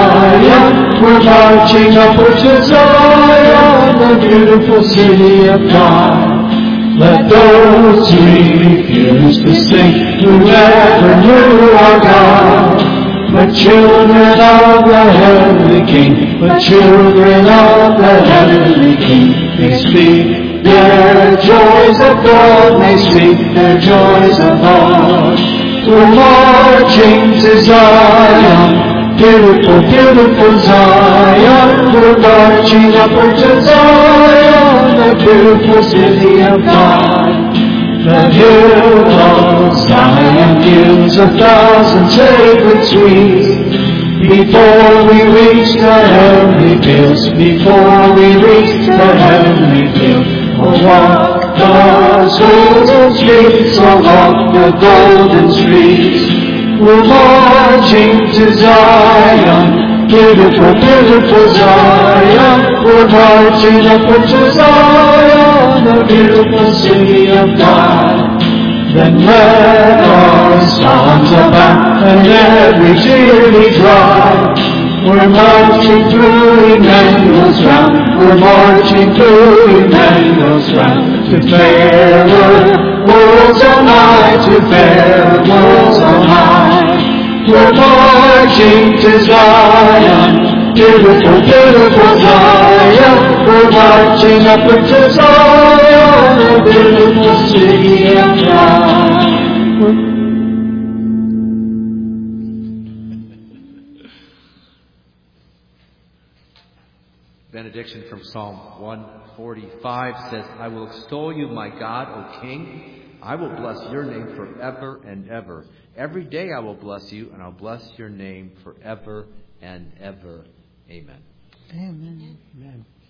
Zion. We're marching upward to Zion, the beautiful city of God. Let those who refuse to sing, who never knew our God, but children of the heavenly King, but children of the heavenly King, may speak their joys of God, may speak their joys of God. We're marching to Zion, beautiful, beautiful Zion. We're marching upward to Zion, the beautiful city of God. The hill of Zion yields 1,000 sacred sweets. Before we reach the heavenly fields, before we reach the heavenly fields, we'll walk the golden streets, we'll walk the golden streets. We're marching to Zion, beautiful, beautiful Zion. We're marching upward to Zion, the beautiful city of God. Then let our songs abound and every tear be dry. We're marching through Emmanuel's ground. We're marching through Emmanuel's ground to fairer worlds on high, to fairer worlds on high. We're marching to Zion, beautiful, beautiful Zion. We're marching upward to Zion, the beautiful city of God. Benediction from Psalm 145 says, I will extol you, my God, O King. I will bless your name forever and ever. Every day I will bless you, and I'll bless your name forever and ever. Amen. Amen. Amen.